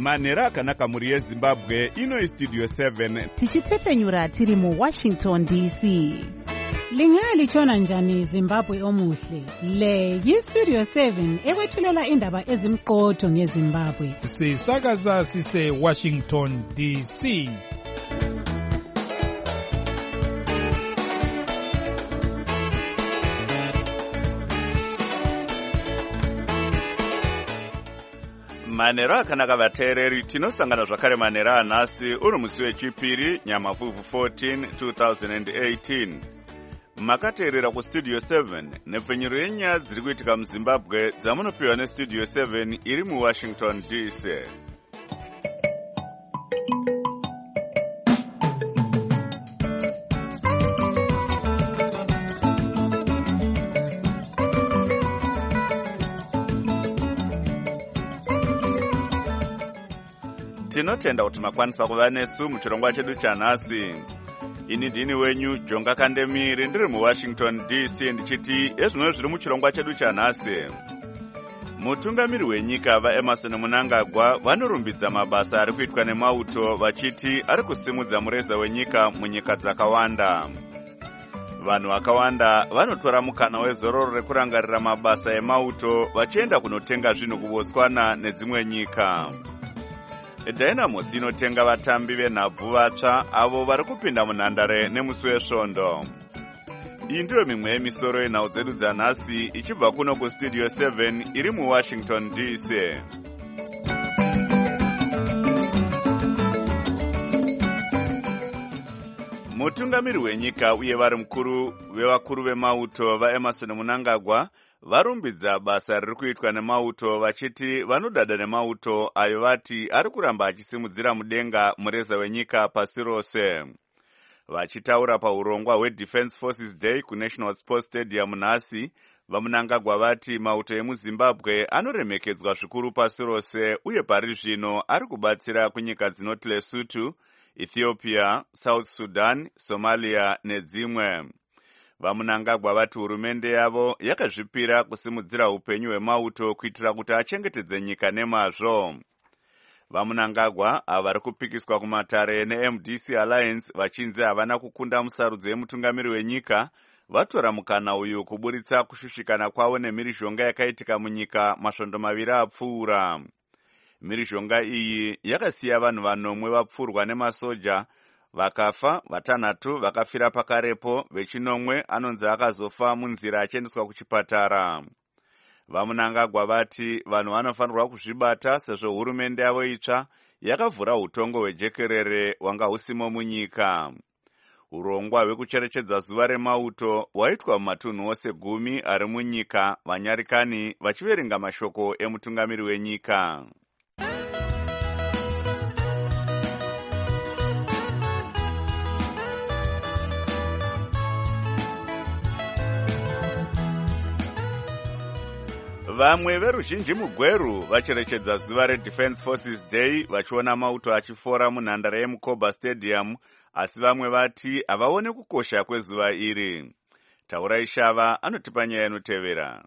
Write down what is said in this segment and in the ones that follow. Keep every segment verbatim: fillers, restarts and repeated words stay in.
Manera akanaka muri yeZimbabwe ino Studio seven. Tichitepfenyura tiri mu Washington D C. Lingalitshona njani Zimbabwe omuhle? Le yiStudio seven ekwethulela indaba ezimqotho ngeZimbabwe. Sisakaza sise Washington D C. Manera akanaka vateereri, tinosangana zvakare manera anhasi uri musi wechipiri Nyamavhuvhu fourteen twenty eighteen. Makateerera kuStudio seven nepfenyuro yenyaya dziri kuitika muZimbabwe dzamunopiwa neStudio seven iri muWashington D C. Tinotenda kuti makwanisa kuva nesu muchirongwa chedu chanhasi. Ini ndini wenyu Jonga Kandemiri ndiri muWashington D C ndichiti ezvino zviri muchirongwa chedu chanhasi. Mutungamiri wenyika vaEmmerson Mnangagwa vanorumbidza mabasa ari kuitwa nemauto vachiti ari kusimudza mureza wenyika munyika dzakawanda. Vanhu vakawanda vanotora mukana wezororo rekurangarira mabasa emauto vachienda kunotenga zvinhu kuBotswana nedzimwe nyika. Dynamos inotenga vatambi venhabvu vatsva avo vari kupinda munhandare nemusi wesvondo. Iyi ndiyo mimwe yemisoro yenhau dzedu dzanhasi ichibva kuno kuStudio seven iri muWashington D C. Mutungamiri wenyika uye vari mukuru vevakuru vemauto vaEmmerson Mnangagwa varumbidza basa riri kuitwa nemauto vachiti vanodada nemauto ayo vati ari kuramba achisimudzira mudenga mureza wenyika pasi rose. Vachitaura paurongwa hweDefense Forces Day kuNational Sports Stadium nhasi, vaMnangagwa vati mauto emuZimbabwe anoremekedzwa zvikuru pasi rose uye pari zvino ari kubatsira kunyika dzinoti Lesotho, Ethiopia, South Sudan, Somalia nedzimwe. VaMnangagwa vati hurumende yavo yakazvipira kusimudzira upenyu hwemauto kuitira kuti achengetedze nyika nemazvo. VaMnangagwa ava vari kupikiswa kumatare neM D C Alliance vachinzi havana kukunda musarudzo yemutungamiri wenyika, vatora mukana uyu kuburitsa kushushikana kwavo nemhirizhonga yakaitika munyika masvondo maviri apfuura. Mhirizhonga iyi yakasiya vanhu vanomwe vapfurwa nemasoja, vakafa, vatanhatu vakafira pakarepo, vechinomwe anonzi akazofa munzira achiendeswa kuchipatara. VaMnangagwa vati vanhu vanofanirwa kuzvibata sezvo hurumende yavo itsva yakavhura utongo hwejekerere wanga husimo munyika. Urongwa hwekucherechedza zuva remauto hwaitwa mumatunhu ose gumi ari munyika, vanyarikani vachiverenga mashoko emutungamiri wenyika. Vamwe veruzhinji mugweru vacherechedza zuva reDefense Forces Day vachiona mauto achifora munhandare yeMukoba Stadium, asi vamwe vati havaone kukosha kwezuva iri. Taurai Shava anotipa nyaya inotevera.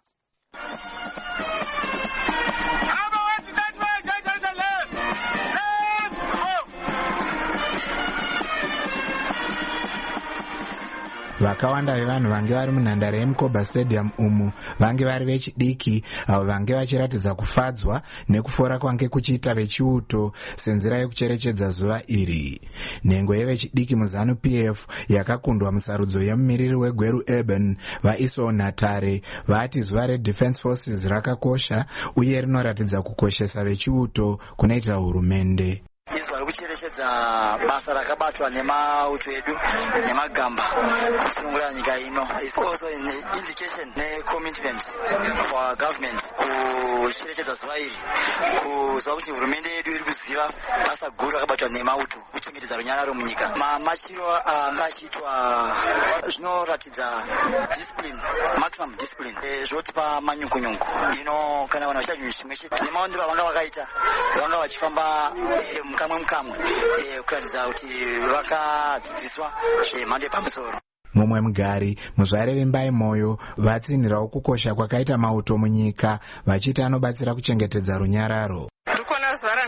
Vakawanda vevanhu vange vari munhandare yeMukoba Stadium umu vange vari vechidiki avo vange vachiratidza kufadzwa nekufora kwange kuchiita vechiuto senzira yekucherechedza zuva iri. Nhengo yevechidiki muZanu-P F yakakundwa musarudzo yemumiriri wegweru Urban vaIsoo Natare vati zuva reDefense Forces rakakosha uye rinoratidza kukoshesa vechiuto kunoita hurumende. Izuva rekucherechedza basa rakabatwa nemauto edu nemagamba kusunungura nyika ino. It's also an indication necommitment for our government kucherechedza zuva iri, kuziva kuti hurumende yedu iri kuziva basa guru rakabatwa nemauto kuchengetedza runyararo munyika. Mamachiro anga achiitwa zvinoratidza discipline, maximum discipline, zvotipa manyungunyungu. Ino kana vanhu vachiita chinhu chimwe chete nemaondero avanga vakaita vanga vachifamba kamwe mukamwe kuratidza kuti vakadzidziswa zvemhando yepamusoro. Mumwe mugari muzvare vembai moyo vatsinhirawo kukosha kwakaita mauto munyika vachiti anobatsira kuchengetedza runyararo. Zuva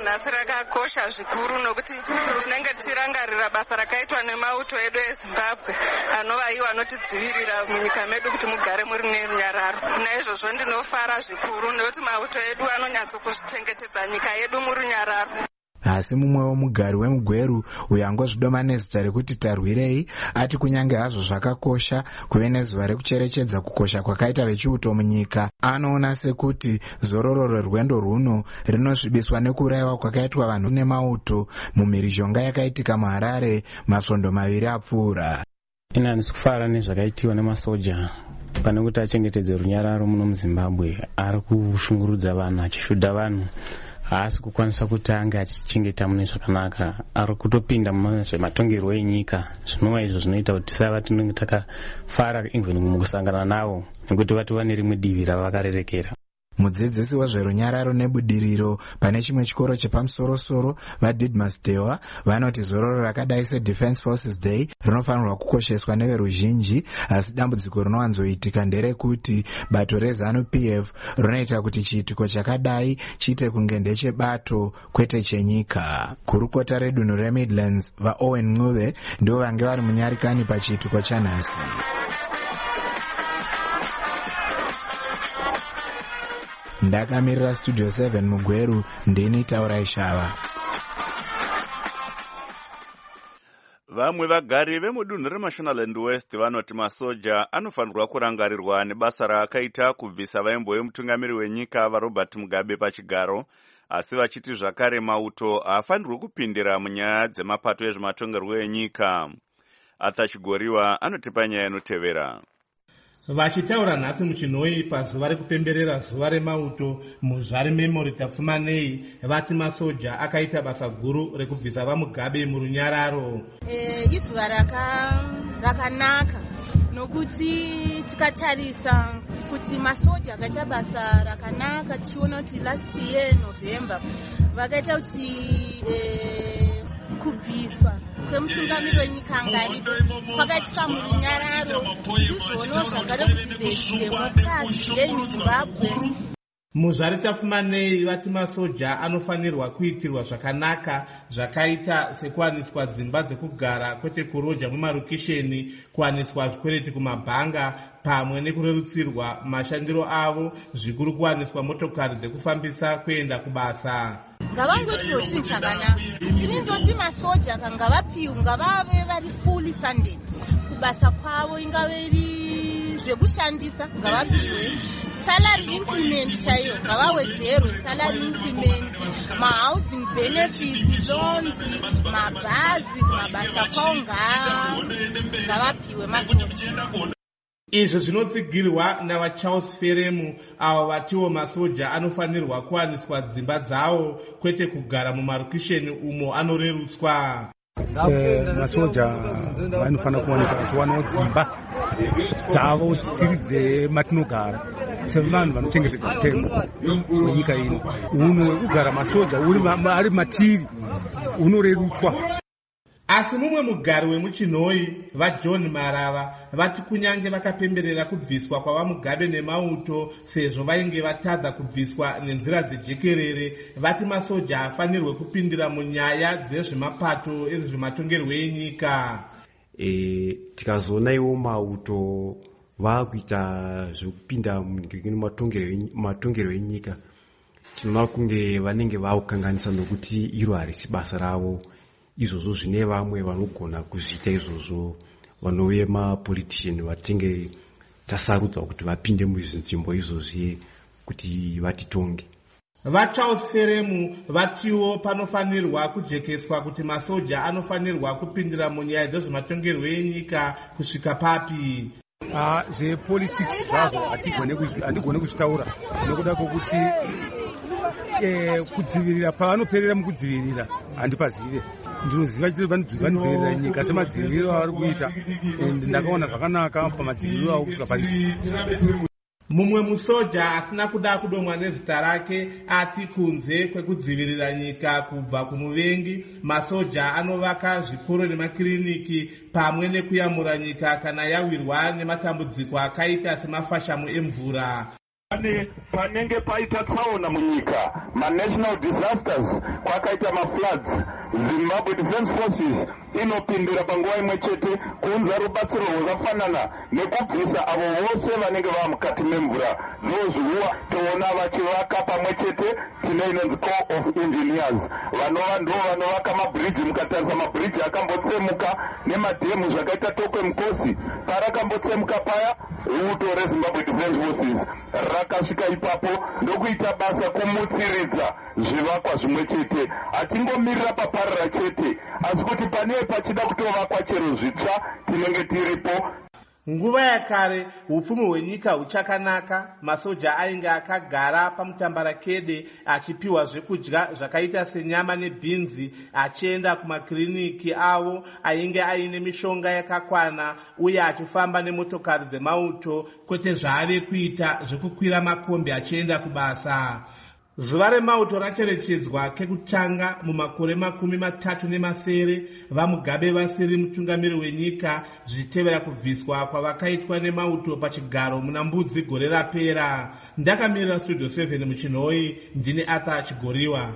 nhasi rakakosha zvikuru nokuti tinenge tichirangarira basa rakaitwa nemauto edu eZimbabwe anova iwo anotidzivirira munyika medu kuti mugare muri nerunyararo. Naizvozvo ndinofara zvikuru nekuti mauto edu anonyatsokuchengetedza nyika yedu murunyararo. Asi mumwewo mugari wemugweru uyo angozvidoma nezita rekuti Tarwirei ati kunyange hazvo zvakakosha kuve nezuva rekucherechedza kukosha kwakaita vechiuto munyika, anoona sekuti zororo rwerwendo rwuno rinosvibiswa nekurayiwa kwakaitwa vanhu nemauto mumhirizhonga yakaitika muHarare masvondo maviri apfuura. Ina handisi kufara nezvakaitiwa nemasoja pane kuti achengetedze runyararo muno muZimbabwe. Ari kushungurudza vanhu, achishudha vanhu, haasi kukwanisa kuti ange achichengeta mune zvakanaka. Ari kutopinda muzvematongerwo enyika. Zvinova izvo zvinoita kuti tisava tinenge takafara even mukusangana navo nekuti vati vane rimwe divi ravakarerekera. Mudzidzisi wezverunyararo nebudiriro pane chimwe chikoro chepamusoro-soro vaDidmus Dewa vanoti zororo rakadai seDefense Forces Day rinofanirwa kukosheswa neveruzhinji, asi dambudziko rinowanzoitika nderekuti bato reZANU-P F rinoita kuti chiitiko chakadai chiite kunge ndechebato kwete chenyika. Kurukota redunhu reMidlands vaOwen Ncube ndivo vange vari munyarikani pachiitiko chanhasi. Ndakamirira Studio seven mugweru, ndini Taurai Shava. Vamwe vagari vemudunhu reMashonaland West vanoti masoja anofanirwa kurangarirwa nebasa raakaita kubvisa vaimbo vemutungamiri wenyika vaRobert Mugabe pachigaro, asi vachiti zvakare mauto haafanirwi kupindira munyaya dzemapato ezvematongerwo enyika. Arthur Chigoriwa anotipa nyaya inotevera. Vachitaura nhasi muchinhoi pazuva rekupemberera zuva remauto muZvare Memory Tapfumanei, vati masoja akaita basa guru rekubvisa vaMugabe murunyararo. E, izuva rakanaka nokuti tikatarisa kuti masoja akaita basa rakanaka, tichiona kuti last year November vakaita kuti e, kubviswa kwemutungamiri wenyika ngaripo kwakaitika murunyararo. Izvozvo zvakada kuti demokrasi yeZimbabwe. muZvare Tapfumanei vati masoja anofanirwa kuitirwa zvakanaka zvakaita sekuwaniswa dzimba dzekugara kwete kuroja mumarokesheni, kuwaniswa zvikwereti kumabhanga pamwe nekurerutsirwa mashandiro avo, zvikuru kuwaniswa motokari dzekufambisa kuenda kubasa. Ngavangotiwo chinhu chakanaka. Ini ndoti masoja kangavapiwe ngavave vari fully funded kubasa kwavo, ingave iri zvekushandisa ngavapiwe, salary increment chaiyo ngavawedzerwe salary increment, mahousing benefits, loans, mabhazi kumabasa kwavo ngavapiwe masoja. Izvo zvinotsigirwa navaCharles Feremu, avo vatiwo masoja anofanirwa kuwaniswa dzimba dzavo kwete kugara mumarokesheni umo anorerutswa. Eh, masoja vanofanira kuwanikwa vachiwanawo dzimba dzavo dzisiri dzematinogara sevanhu vanochengetedza mutembo wenyika ino. Uno wekugara masoja uri ari matiri unorerutswa. Asi mumwe mugari wemuchinhoi vaJohn Marava vati kunyange vakapemberera kubviswa kwavaMugabe nemauto sezvo vainge vatadza kubviswa nenzira dzejekerere, vati masoja hafanirwe kupindira munyaya dzezvemapato ezvematongerwo enyika. E, tikazoona iwo mauto vakuita zvekupinda mumatongerwo enyika, tinoona kunge vanenge vakukanganisa nokuti iro harisi basa ravo. Izvozvo zvine vamwe vanogona kuzviita izvozvo, vanove mapolitician vatinge tasarudzwa kuti vapinde muzvinzvimbo izvozvi kuti vatitonge. VaCharles Feremu vatiwo panofanirwa kujekeswa kuti masoja anofanirwa kupindira munyaya dzezvematongerwo enyika kusvika papi. Ah, zvepolitics zvazvo handigone kuzvitaura nekuda kwokuti eh, kudzivirira pavanoperera mukudzivirira handipazive. Ndinoziva kuti vanodzivirira nyika semadziviriro avari kuita, ndakaona zvakanaka pamadziviriro avo kusvika paizvo. Mumwe musoja asina kuda kudomwa nezita rake ati kunze kwekudzivirira nyika kubva kumuvengi, masoja anovaka zvikoro nemakiriniki pamwe nekuyamura nyika kana yawirwa nematambudziko akaita semafashamu emvura. panenge paita tsaona munyika ma-national disasters kwakaita ma-floods, Zimbabwe Defense Forces inopindira panguva imwe chete kuunza rubatsiro rwakafanana nekubvisa avo vose vanenge vava mukati memvura. Ndozviwa toona vachivaka pamwe chete, tine inonzi Corps of Engineers vanova ndo vanovaka mabhiriji. Mukatarisa mabhiriji akambotsemuka nemadhemu zvakaita Tokwe Mukosi parakambotsemuka paya, ruto reZimbabwe Defense Forces rakasvika ipapo ndokuita basa kumutsiridza zvivakwa zvimwe chete. Hatingomirira paparira chete, asi kuti panei pachida kutovakwa chero zvitsva tinenge tiripo. Nguva yakare upfumi hwenyika huchakanaka, masoja ainge akagara pamutambarakede achipiwa zvekudya zvakaita senyama nebhinzi, achienda kumakliniki avo ainge aine mishonga yakakwana uye achifamba nemotokari dzemauto, kwete zvaave kuita zvekukwira makombi achienda kubasa. Zuva remauto racherechedzwa kekutanga mumakore makumi matatu nemasere vaMugabe vasiri mutungamiri wenyika, zvichitevera kubviswa kwavakaitwa nemauto pachigaro muna Mbudzi gore rapera. Ndakamirira Studio seven muchinhoi, ndine Arthur Chigoriwa.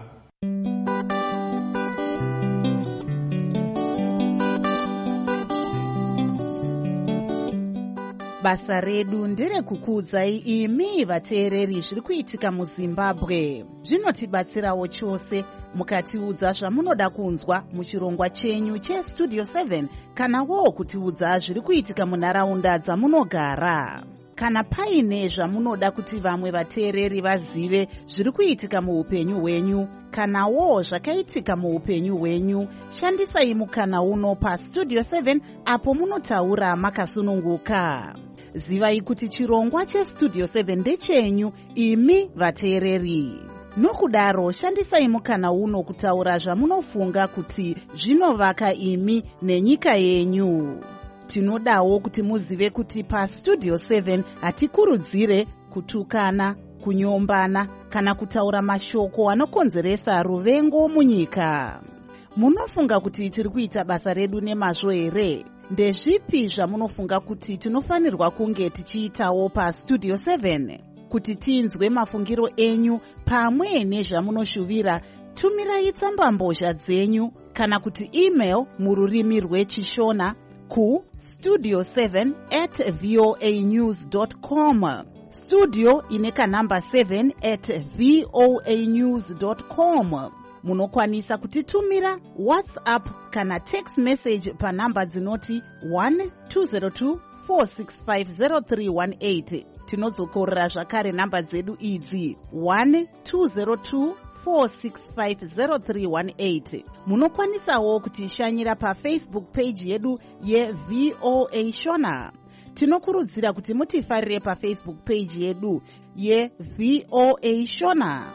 Basa redu nderekukudzai imi vateereri zviri kuitika muZimbabwe. Zvinotibatsirawo chose mukatiudza zvamunoda kunzwa muchirongwa chenyu cheStudio seven, kana wo kutiudza zviri kuitika munharaunda dzamunogara. Kana paine zvamunoda kuti vamwe vateereri vazive zviri kuitika muupenyu hwenyu, kana wo zvakaitika muupenyu hwenyu, shandisai mukana uno paStudio seven apo munotaura makasununguka. Zivai kuti chirongwa cheStudio seven ndechenyu imi vateereri. Nokudaro shandisai mukana uno kutaura zvamunofunga kuti zvinovaka imi nenyika yenyu. Tinodawo kuti muzive kuti paStudio seven hatikurudzire kutukana, kunyombana kana kutaura mashoko anokonzeresa ruvengo munyika. Munofunga kuti tiri kuita basa redu nemazvo here? Ndezvipi zvamunofunga kuti tinofanirwa kunge tichiitawo paStudio seven? Kuti tinzwe mafungiro enyu pamwe nezvamunoshuvira, tumirai tsambambozha dzenyu kana kuti email mururimi rwechishona ku studio seven at voa news dot com. Studio ine kanamba seven at voa news dot com. Munokwanisa kutitumira WhatsApp kana text message panamba dzinoti one two zero two four six five zero three one eight. Tinodzokorera zvakare namba dzedu idzi one two zero two four six five zero three one eight. Munokwanisawo kutishanyira paFacebook page yedu yeVOA Shona. Tinokurudzira kuti mutifarire paFacebook page yedu yeVOA Shona.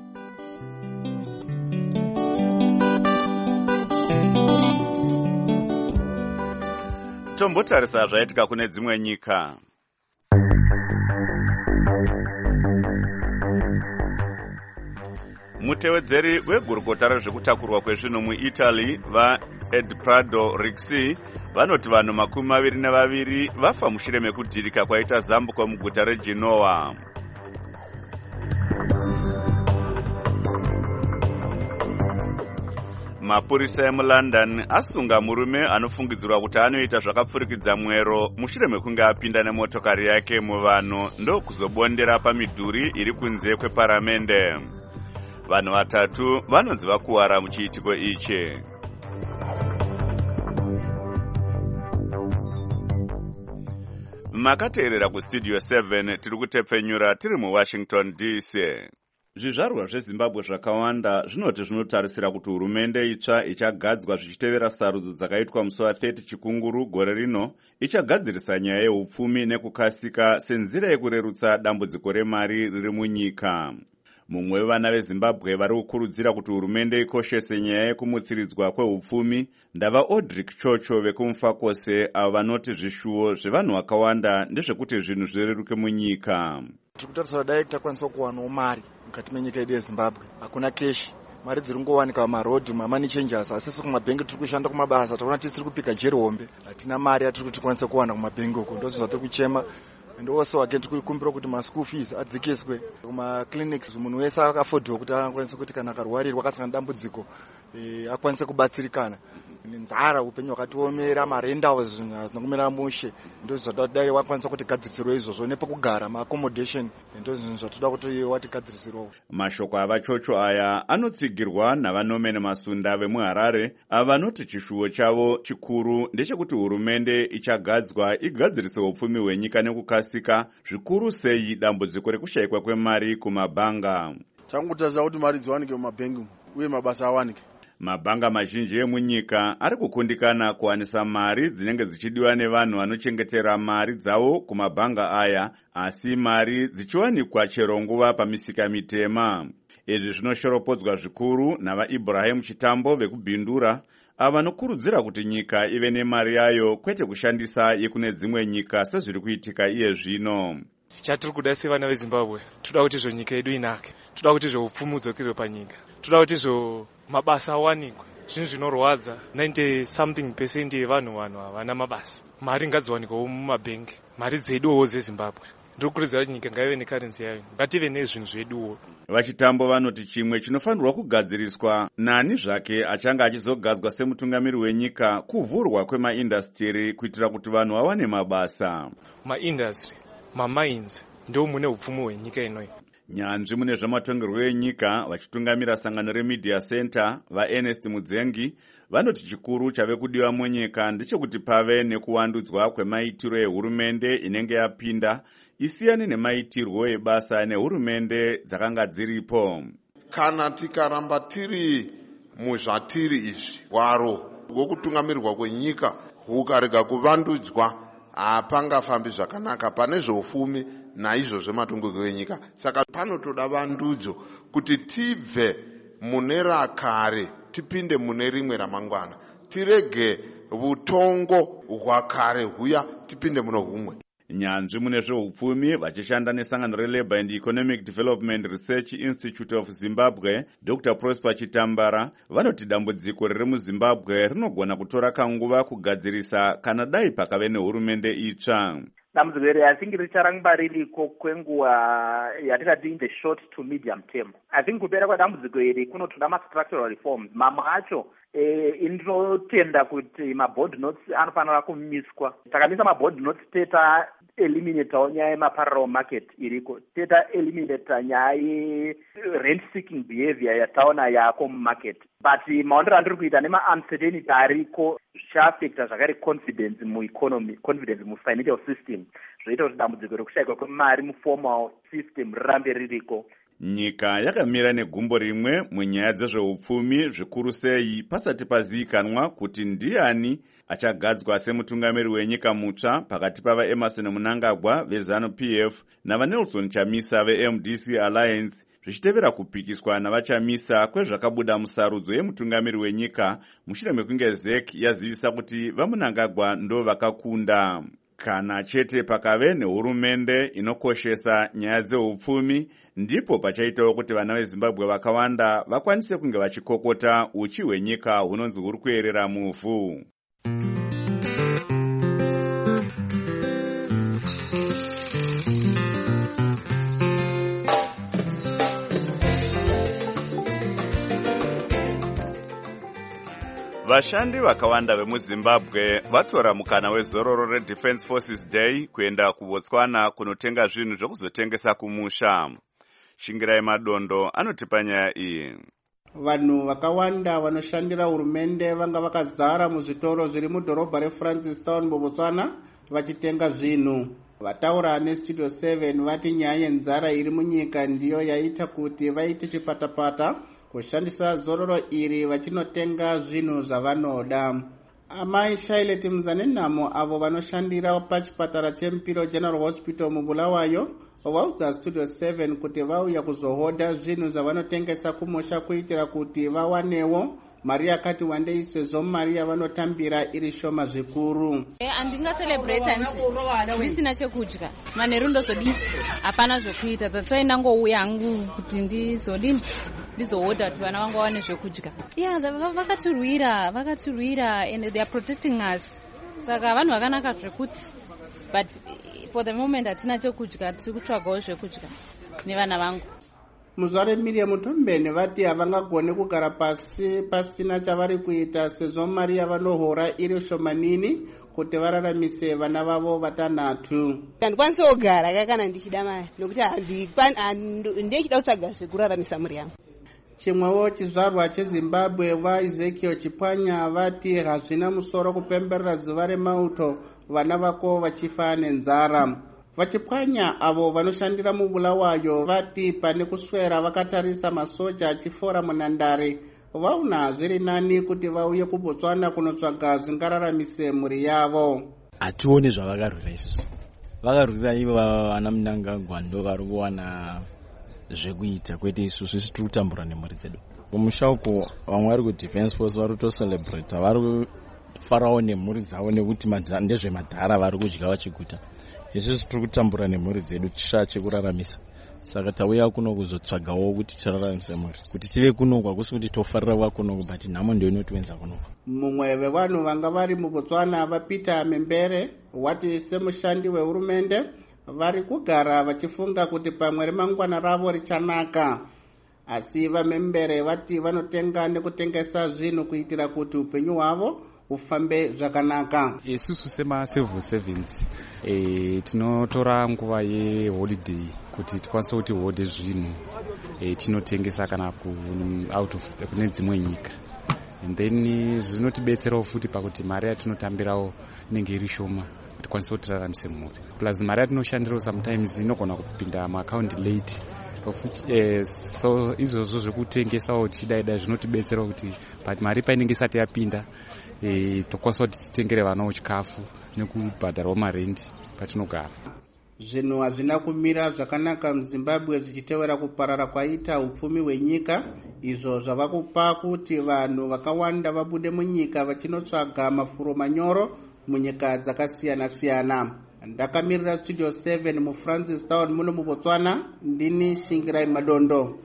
Tombotarisa zvaitika kune dzimwe nyika. Mutevedzeri wegurukota rezvekutakurwa kwezvinhu muItaly vaEdprado Rixi vanoti vanhu makumi maviri nevaviri vafa mushure mekudhirika kwaita zambuko muguta reGenoa. Mapurisa emuLondon asunga murume anofungidzirwa kuti anoita zvakapfurikidza mwero mushure mekunge apinda nemotokari yake muvanhu ndokuzobondera pamidhuri iri kunze kweparamende. Vanhu vatatu vanonzi vakuwara muchiitiko ichi. Makateerera kuStudio seven tiri kutepfenyura tiri muWashington D C. Zvizvarwa zveZimbabwe zvakawanda zvinoti zvinotarisira kuti hurumende itsva ichagadzwa zvichitevera sarudzo dzakaitwa musi wa thirty chikunguru gore rino ichagadzirisa nyaya yeupfumi nekukasika senzira yekurerutsa dambudziko remari riri munyika. Mumwe wevana veZimbabwe vari kukurudzira kuti hurumende ikoshese nyaya yekumutsiridzwa kweupfumi ndava Odrick Chocho vekumufakose avo vanoti zvishuwo zvevanhu vakawanda ndezvekuti zvinhu zvireruke munyika. Tiri kutarisira dai takwanisa kuwanawo mari mukati menyika yedu yeZimbabwe. Hakuna keshi, mari dziri kungowanika pamarodhi mamani changers, asi sisi kumabhengi tiri kushanda kumabasa taona tiri kupika jeri hombe, hatina mari yatiri kuti tikwanise kuwana kumabhengi uko. Ndozvo zvatiri kuchema and also again tikuri kuti ma school fees adzikiswe kuma clinics munhu wese akafodwa kuti akwanise kuti kana akarwarirwa akasangana dambudziko akwanise kubatsirikana. Nenzara upenyu wakatiomera marentals zvinokumera mushe ndo zvadai wakwanisa kuti gadziriro izvozvo nepekugara ma accommodation ndo zvinhu zvatoda kuti watigadzirirewo. Mashoko avachocho aya anotsigirwa navanome nemasunda vemuHarare avanoti chishuwo chavo chikuru ndechekuti hurumende ichagadzwa igadzirise upfumi hwenyika nekukasika, zvikuru sei dambudziko rekushayikwa kwemari kumabhanga. Changotarisira kuti mari dziwanike mumabhengi uye mabasa awanike. Mabhanga mazhinji emunyika ari kukundikana kuwanisa mari dzinenge dzichidiwa nevanhu vanochengetera mari dzavo kumabhanga aya, asi mari dzichiwanikwa chero nguva pamisika mitema. Izvi zvinoshoropodzwa zvikuru navaIbrahim Chitambo vekubhindura ava nokurudzira kuti nyika ive nemari yayo kwete kushandisa yekune dzimwe nyika sezviri kuitika iye zvino. Chatiri kuda sevana veZimbabwe, toda kuti zvo nyika yedu inake, toda kuti zvo upfumi udzokere panyika, toda kuti zvo mabasa awanikwe. Zvinhu zvinorwadza ninety something percent yevanhu vanhu havana mabasa. Mari ngadziwanikwewo mumabhengi, mari dzeduwo dzeZimbabwe. Ndiri kukurudzira kuti nyika ngaive nekarensi yayo, ngative nezvinhu zveduwo. Vachitambo vanoti chimwe chinofanirwa kugadziriswa nani zvake achanga achizogadzwa semutungamiri wenyika kuvhurwa kwemaindastiri kuitira kuti vanhu vawane mabasa. Maindastry, mamines ndo mune upfumi hwenyika inoyi. Nyanzvi mune zvamatongerwo enyika vachitungamira sangano reMedia Center vaErnest Mudzengi vanoti chikuru chave kudiwa munyika ndechekuti pave nekuwandudzwa kwemaitiro ehurumende inenge yapinda isiyane nemaitirwo ebasa nehurumende dzakanga dziripo. Kana tikaramba tiri muzvatiri izvi, hwaro hwokutungamirwa kwenyika hukarega kuvandudzwa hapangafambi zvakanaka pane zveupfumi naizvo zvematongerwo enyika. Saka panotoda vandudzo kuti tibve mune rakare tipinde mune rimwe ramangwana, tirege vutongo hwakare huya tipinde muno humwe. Nyanzvi mune zveupfumi vachishanda nesangano reLabour and Economic Development Research Institute of Zimbabwe, Doctor Prosper Chitambara vanoti dambudziko riri muZimbabwe rinogona kutora kanguva kugadzirisa kana dai pakave nehurumende itsva. Dambudziko iri I think richaramba ririko kwenguva yatingati in the short to medium term. I think kupera kwadambudziko iri kunotoda ma-structural reforms. Mamwe acho eh, inotenda kuti ma-board notes anofanira kumiswa. Takamisa ma-board notes teta eliminate nyaya yema-parallel market iriko. Teta eliminate nyaya ye-rent-seeking behavior yataona yako mumarket. But maondero andiri kuita nema-uncertainty ariko zvichaafecta zvakare confidence mueconomy, confidence mufinancial system. Zvoita kuti dambudziko rekushayikwa kwemari muformal system rirambe ririko. Nyika yakamira negumbo rimwe munyaya dzezveupfumi zvikuru sei pasati pazivikanwa kuti ndiani achagadzwa semutungamiri wenyika mutsva pakati pavaEmmerson Mnangagwa veZanu-P F navaNelson Chamisa veM D C Alliance, zvichitevera kupikiswa navachamisa kwezvakabuda musarudzo yemutungamiri wenyika mushure mekunge Z E C yazivisa kuti vaMnangagwa ndo vakakunda. Kana chete pakave nehurumende inokoshesa nyaya dzeupfumi ndipo pachaitawo kuti vana veZimbabwe vakawanda vakwanise kunge vachikokota uchi hwenyika hunonzi huri kuerera muvhu. Vashandi vakawanda vemuZimbabwe vatora mukana wezororo reDefense Forces Day kuenda kuBotswana kunotenga zvinhu zvekuzotengesa kumusha. Shingirai Madondo anotipa nyaya iyi. Vanhu vakawanda vanoshandira hurumende vanga vakazara muzvitoro zviri mudhorobha reFrancistown muBotswana vachitenga zvinhu. Vataura neStudio seven vati nyaya yenzara iri munyika ndiyo yaita kuti vaite chipatapata kushandisa zororo iri vachinotenga zvinhu zvavanoda. Amai Shaileti Mzanenamo avo vanoshandira pachipatara cheMpiro General Hospital muBulawayo vaudza Studio seven kuti vauya kuzohoda zvinhu zvavanotengesa kumusha kuitira kuti vawanewo mari yakati wandei sezvo mari yavanotambira iri shoma zvikuru. Andinga celebrate hanzi ndisina chekudya manheru ndozodini hapana zvokuita, that's why ndangouya hangu kuti ndizodini ndizohoda kuti vana vangu vawane zvekudya. Yeah, vakatirwira vakatirwira and they are protecting us, saka vanhu vakanaka zvekuti, but for the moment hatina chokudya, tiri kutsvagawo zvekudya nevana vangu. Muzvare Miriam Mutombeni vati havangagone kugara pasi pasina chavari kuita sezvo mari yavanohora iri shomanini kuti vararamise vana vavo vatanhatu. Handikwanisi kugara kana ndichida mari nokuti ndechida kutsvaga zvekuraramisa mhuri yangu. Chimwewo chizvarwa cheZimbabwe vaEzekiel Chipwanya vati hazvina musoro kupemberera zuva remauto vana vako vachifa nenzara. Vachipwanya avo vanoshandira mubulawayo vati pane kuswera vakatarisa masoja achifora munhandare vauna zviri nani kuti vauye kuBotswana kunotsvaga zvingararamisa mhuri yavo. Hatione zvavakarwira isusu. Vakarwira ivo vana Mnangagwa ndo vari kuwana zvekuita kwete isusu isi tiri kutambura nemhuri dzedu. Kumusha uko vamwe vari kuDefence Force vari kutocelebrata vari kufarawo nemhuri dzavo nekuti ndezvemadhara vari kudya vachiguta. Isusu tiri kutambura nemhuri dzedu chisha chekuraramisa. Saka tauya kuno kuzotsvagawo kuti tiraramise mhuri. Kuti tive kunoko hakusi kuti tofarira kunoko but nhamo ndio inotiwenza kunoko. Mumwe wevanhu vanga vari muBotswana vaPeter Membere wati semushandi wehurumende vari kugara vachifunga kuti pamwe remangwana ravo richanaka. Asi vaMembere vati vanotenga nekutengesa zvinhu kuitira kuti upenyu hwavo ufambe zvakanaka. Isusu sema civil servants e, tinotora nguva yeholiday kuti tikwanise kuti hode zvinhu e, tinotengesa kana ku out of kune dzimwe nyika. And then zvinotibetserawo futi pakuti mari yatinotambirawo inenge iri shoma tikwanise kuti tiraramise mhuri. Plus mari yatinoshandirawo sometimes inogona kupinda muaccount late. Eh, so izvozvo zvekutengesawo tichidaida zvinotibetsera kuti but mari painenge isati yapinda eh, tokwanisa kuti titengere vanawo chikafu nekubhadharawo marendi patinogara. Zvinhu hazvina kumira zvakanaka muZimbabwe zvichitevera kuparara kwaita upfumi hwenyika izvo zvava kupa kuti vanhu vakawanda vabude munyika vachinotsvaga mafuro manyoro munyika dzakasiyana siyana. Ndakamirira Studio seven mu Francistown muno muBotswana ndini Shingirai Madondo.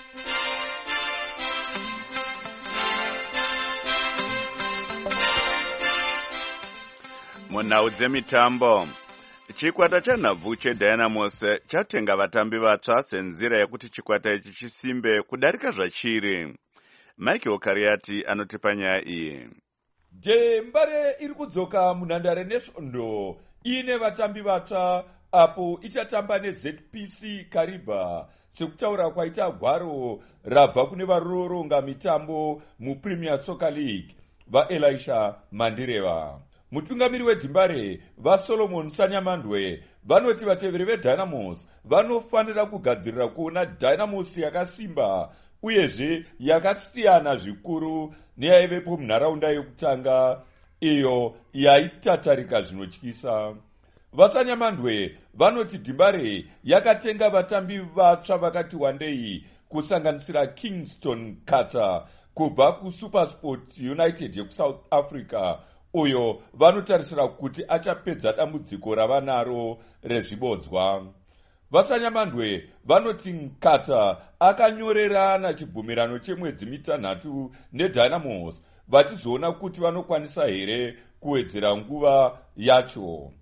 Munhau dzemitambo, chikwata chanhabvu cheDynamos chatenga vatambi vatsva senzira yekuti chikwata ichi chisimbe kudarika zvachiri. Michael Kariati anotipa nyaya iyi. Dembare iri kudzoka munhandare nesvondo ine vatambi vatsva apo ichatamba neZ P C Kariba sekutaura kwaita gwaro rabva kune varoronga mitambo muPremier Soccer League vaElisha Mandireva. Mutungamiri weDimbare vaSolomon Sanyamandwe vanoti vateveri veDynamos vanofanira kugadzirira kuona Dynamos yakasimba uyezve yakasiyana zvikuru neyaivepo munharaunda yekutanga iyo yaitatarika zvinotyisa. Vasanyamandwe vanoti Dimbare yakatenga vatambi vatsva vakati wandei kusanganisira Kingston Carter kubva kuSupersport United yekuSouth Africa uyo vanotarisira kuti achapedza dambudziko ravanaro rezvibodzwa. Vasanyamandwe vanoti Carter akanyorerana chibvumirano chemwedzi mitanhatu neDynamos vachizoona kuti vanokwanisa here kuwedzera nguva yacho.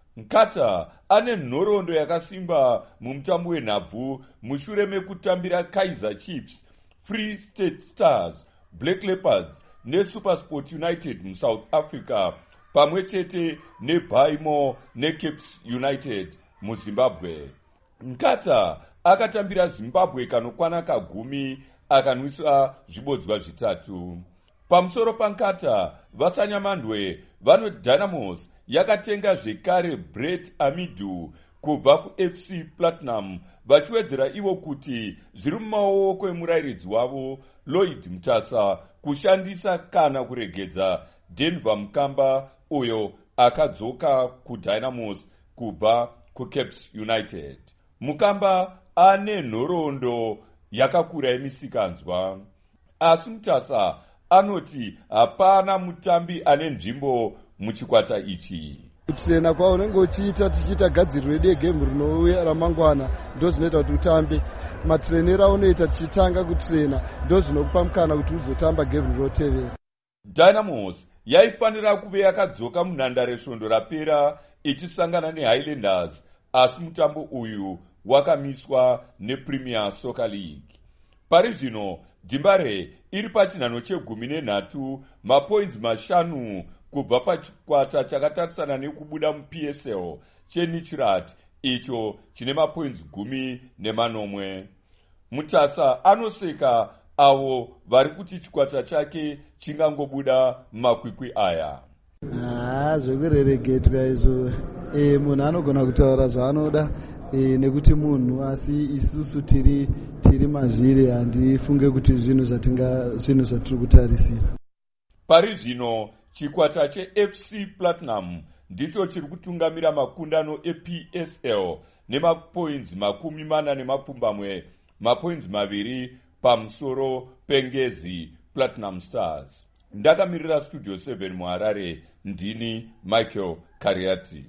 Carter ane nhoroondo yakasimba mumutambo wenhabvu mushure mekutambira Kaizer Chiefs, Free State Stars, Black Leopards neSupersport United muSouth Africa pamwe chete neBaimo neCapes United muZimbabwe. Carter akatambira Zimbabwe kanokwana kagumi akanwisa zvibodzwa zvitatu. Pamusoro paNkata, Vasanyamandwe vanoti Dynamos yakatenga zvekare Brett Amidu kubva kuF C Platinum vachiwedzera ivo kuti zviri mumaoko emurairidzi wavo Lloyd Mutasa kushandisa kana kuregedza Denver Mukamba uyo akadzoka kuDynamos kubva kuCapes United. Mukamba ane nhoroondo yakakura yemisikanzwa, asi Mutasa anoti hapana mutambi ane nzvimbo muchikwata ichi. Kutrena kwao unenge uchiita tichiita gadziriro yedu yegemu rinouya ramangwana ndo zvinoita kuti utambe. Matrenera unoita tichitanga kutrena ndo zvinokupa mukana kuti uzotamba gemu rinotevera. Dynamos yaifanira kuve yakadzoka munhandare svondo rapera ichisangana nehighlanders, asi mutambo uyu wakamiswa nepremier soccer league. Pari zvino Dimbare iri pachinhano chegumi nenhatu, mapoints mashanu kubva pachikwata chakatarisana nekubuda mu-P S L cheNichirat, icho chine mapoints gumi nemanomwe. Mutasa anoseka avo vari kuti chikwata chake chingangobuda mumakwikwi aya. Ah, zvekureregetwa izvo e, munhu anogona kutaura zvaanoda e, nekuti munhu, asi isusu tiri tiri mazviri handifunge kuti zvinhu zvatinga zvinhu zvatiri kutarisira. Pari zvino chikwata cheF C Platinum ndicho chiri kutungamira makundano eP S L nemapoints makumi mana nemapfumbamwe, mapoints maviri pamusoro pengezi Platinum Stars. Ndakamirira Studio seven muHarare, ndini Michael Kariati.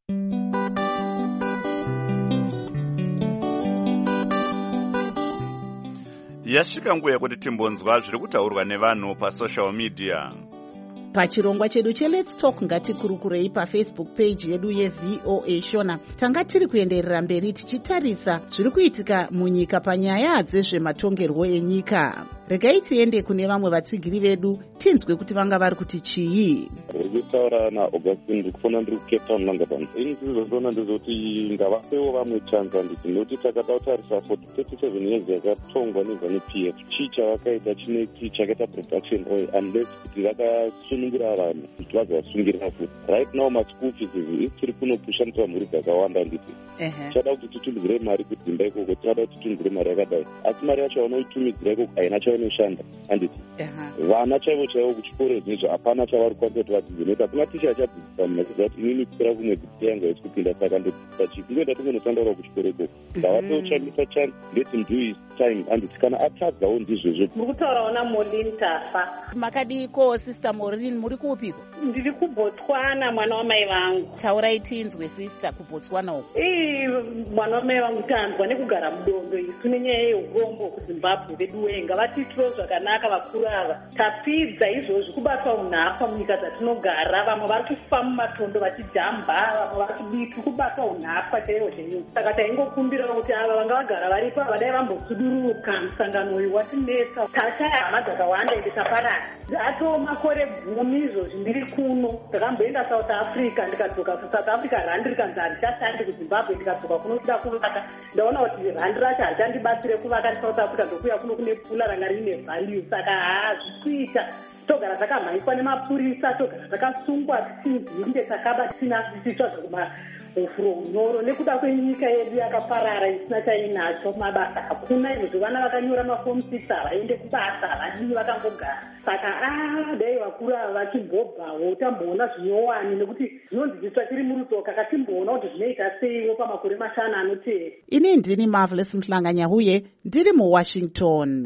Yasvika nguva yekuti timbonzwa zviri kutaurwa nevanhu pasocial media. Pachirongwa chedu cheLet's Talk ngatikurukurei paFacebook page yedu yeV O A Shona. Tanga tiri kuenderera mberi tichitarisa zviri kuitika munyika panyaya dzezvematongerwo enyika. Regai tiende kune vamwe vatsigiri vedu tinzwe kuti vanga vari kuti chii. Ndikutaura naAugustine ndikufona ndiri kuCape Town Langaban. Ini ndizozviona ndizoti ngavapewo vamwe chance handiti, nekuti takada kutarisa for thirty-seven years yakatongwa neZANU-P F. Chii chavakaita chineti chakaita production oil unless kuti vakasunungura vanhu kuti vazovasungirira futi. Right now maschool fees izi tiri kunopushanisa mhuri dzakawanda handiti. Tichada kuti titumidzire mari kudzimba ikoko, tichada kuti titumidzire mari yakadai. Asi mari yacho vanoitumidzira ikoko haina chainoshanda handiti. Vana chaivo chaivo kuchikoro izvizvo hapana chavari kwanisa kuti vadzidze, nekuti hakuna ticha achadzidzisa muna kuziva kuti inini kupera kumwe dzidzo yangu haisi kupinda, saka ndodzidzisa chii kungoenda tongonotandaura kuchikoro ikoko. Ndavatotsvagisa chance let him do his time handiti, kana atadzawo ndizvozvo. Muri kutaurawo naMaureen Tafa. Makadiko sister Maureen, muri kupiko? Ndiri kuBotswana, mwana wamai vangu. Taurai tinzwe sister, kuBotswana uko. Ii mwana wamai vangu tanzwa nekugara mudondo isu nenyaya yeurombo kuZimbabwe vedu wenga vatitiro zvakanaka vakuru ava. Tapidza izvozvi kubatwa unhapwa munyika dzatinogara, vamwe vari kufa mumatondo vachijamba, vamwe vari kubitu kubatwa unhapwa chaiwo chaiwo. Saka taingokumbira kuti ava vanga vagara varipo vadai vambosuduruka musangano uyu watinetsa. Tashaya hama dzakawanda ende taparara. Atoo makore gumi izvozvi ndiri kuno. Ndakamboenda South Africa ndikadzoka kuSouth Africa randi rikanzi harichashandi kuZimbabwe, ndikadzoka kuno kuda kuvaka. Ndaona kuti randi racho harichandibatsire kuvaka South Africa ndokuya kuno kune pula ranga rine value. Saka haa zvikuita togara takamhaiswa nemapurisa, togara takasungwa tisinzinde takaba tisina tisitsva zvekumaofuro unyoro nekuda kwenyika yedu yakaparara isina chainacho mabasa hakuna. Izvozvo vana vakanyora mafomu six havaende kubasa, havadii vakangogara. Saka aa dai vakuru ava vachimbobvawo tamboona zvinyowani, nekuti zvinonziviswa tiri murutsoka katimboona kuti zvinoita seiwo pamakore mashanu anotevera. Ini ndini Marvelous Mhlanganyahuye ndiri muWashington.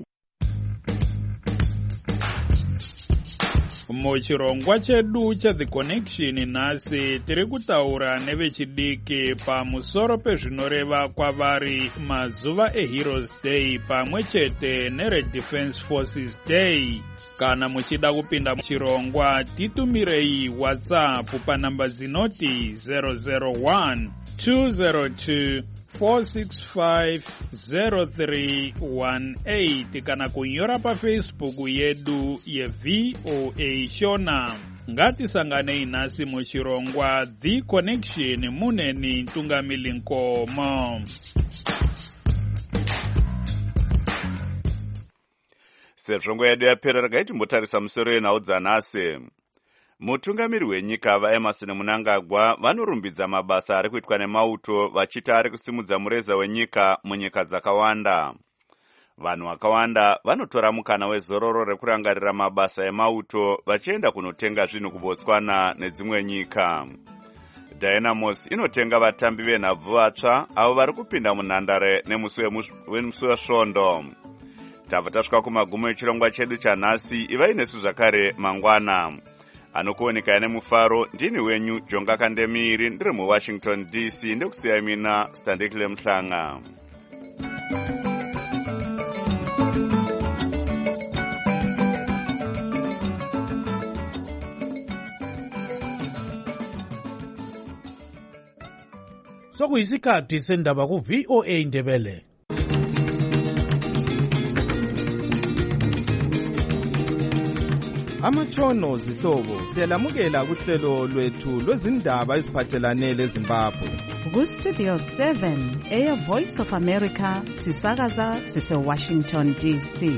Muchirongwa chedu cheThe Connection nhasi tiri kutaura nevechidiki pamusoro pezvinoreva kwavari mazuva eHeroes Day pamwe chete neRed Defense Forces Day. Kana muchida kupinda muchirongwa titumirei WhatsApp panamba dzinoti zero zero one two zero two four six five zero three one eight kana kunyora paFacebook yedu yeV O A Shona. Ngatisanganei nhasi muchirongwa The Connection muneni Tungamili Nkomo. Sezvo yedu yapera regai timbotarisa musoro yenhau dzanhasi. Mutungamiri wenyika vaEmmerson Mnangagwa vanorumbidza mabasa ari kuitwa nemauto vachiti ari kusimudza mureza wenyika munyika dzakawanda. Vanhu vakawanda vanotora mukana wezororo rekurangarira mabasa emauto vachienda kunotenga zvinhu kuBotswana nedzimwe nyika. Dynamos inotenga vatambi venhabvu vatsva avo vari kupinda munhandare nemusi wesvondo. Tabva tasvika kumagumo echirongwa chedu chanhasi. Ivai nesu zvakare mangwana. Anokuoneka nemufaro ndini wenyu Jonga Kandemiri ndiri muWashington D C ndekusiyai mina Standekile Mhlanga. sokuyisikhathi sendaba ku-V O A Indebele. Amatshono zihlobo siyalamukela kuhlelo lwethu lwezindaba eziphathelane leZimbabwe. Ku-Studio seven, Air Voice of America, sisakaza sise-Washington D C.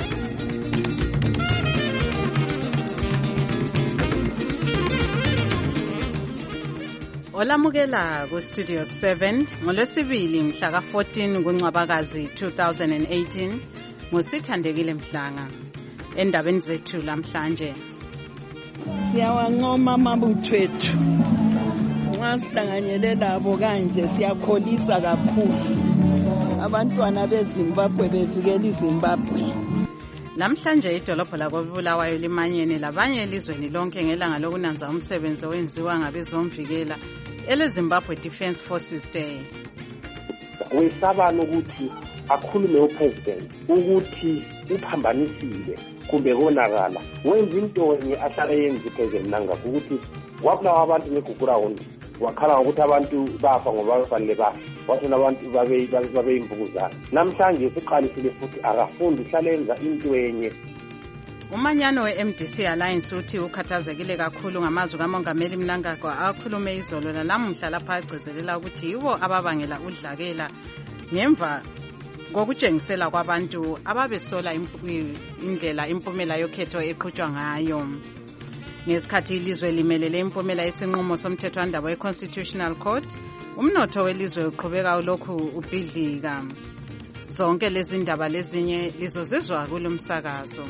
Olamukela ku-Studio seven, ngolwesibili mhla ka-fourteen kuNcwabakazi two thousand eighteen, ngusithandekile Mhlanga. Endabeni zethu lamhlanje, siyawancoma amabutho ethu nxa sihlanganyele labo kanje, siyakholisa kakhulu abantwana beZimbabwe bevikela iZimbabwe. Namhlanje idolobho lakoBulawayo limanyene labanye elizweni lonke ngelanga lokunanza umsebenzi owenziwa ngabezomvikela eleZimbabwe Defence Forces Day. Wesabana ukuthi akhulume upresident ukuthi uphambanisile kumbe konakala, wenza into enye ahlala yenza upresident Mnangagwa ukuthi wabulawa abantu ngeGugurawundi, wakhala ukuthi abantu bafa ngoba bafanele bafa, wathi nabantu babe imvukuzana. Namhlanje siqalisile futhi akafundi uhlala yenza into enye. Umanyano we-M D C Alliance uthi ukhathazekile kakhulu ngamazwi kaMongameli Mnangagwa akhulume izolo nalamuhla lapha agcizelela ukuthi yibo ababangela udlakela ngemva ngokutshengisela kwabantu ababesola indlela impumela yokhetho eqhutshwa ngayo. Ngesikhathi ilizwe limelele impumela yesinqumo somthethwandaba we-Constitutional Court, umnotho welizwe uqhubeka ulokhu ubhidlika. Zonke lezi ndaba lezinye lizozizwa kulo msakazo.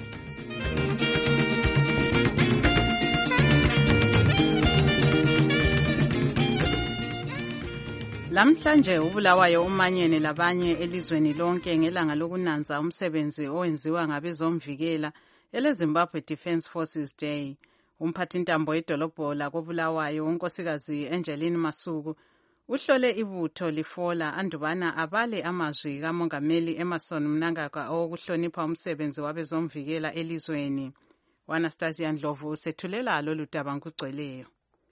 Lamhlanje uBulawayo umanyene labanye elizweni lonke ngelanga lokunanza umsebenzi owenziwa ngabezomvikela eleZimbabwe Defence Forces Day. Umphathintambo edolobho lakoBulawayo unkosikazi Angeline Masuku uhlole ibutho lifola andubana abale amazwi kaMongameli Emmerson Mnangagwa okuhlonipha umsebenzi wabezomvikela elizweni. Anastasia Ndlovu usethulela lolu daba ngugcweleyo.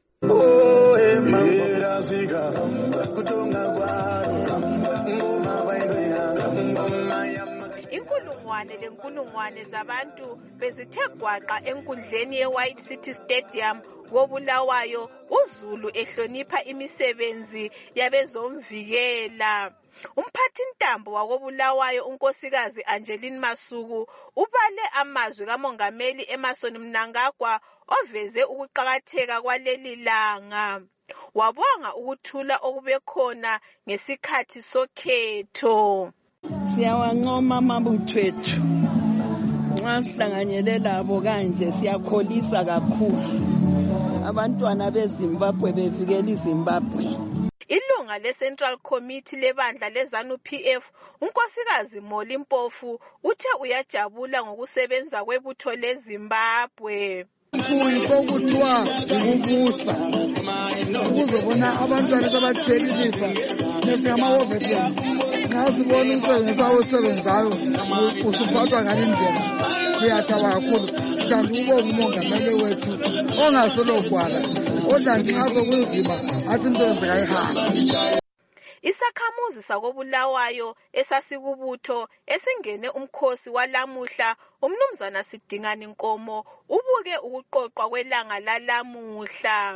Inkulungwane lenkulungwane zabantu bezithe gwaqa enkundleni ye-White City Stadium koBulawayo uZulu ehlonipha imisebenzi yabezomvikela. Umphathintambo wakoBulawayo unkosikazi Angeline Masuku ubale amazwi kaMongameli Emmerson Mnangagwa oveze ukuqakatheka kwaleli langa. Wabonga ukuthula okubekhona ngesikhathi sokhetho. Siyawancoma amabutho ethu nxa sihlanganyele labo kanje, siyakholisa kakhulu abantwana beZimbabwe bevikela iZimbabwe. Ilunga le-Central Committee lebandla leZANU P F unkosikazi Molly Mpofu uthe uyajabula ngokusebenza kwebutho leZimbabwe. Kuyikho kuthiwa ukubusa ukuzobona abantwana abathelelisa nesingama-overtime. Ngasibona umsebenzi awusebenzayo usuphathwa ngale ndlela, siyathaba kakhulu. Sithanda ukubonga umongameli wethu ongasologwala kodwa nxa sokunzima athi umsebenzi kayihambi. Isakhamuzi sakoBulawayo esasikubutho esingene umkhosi walamuhla umnumzana Sidingani Nkomo ubuke ukuqoqwa kwelanga lalamuhla.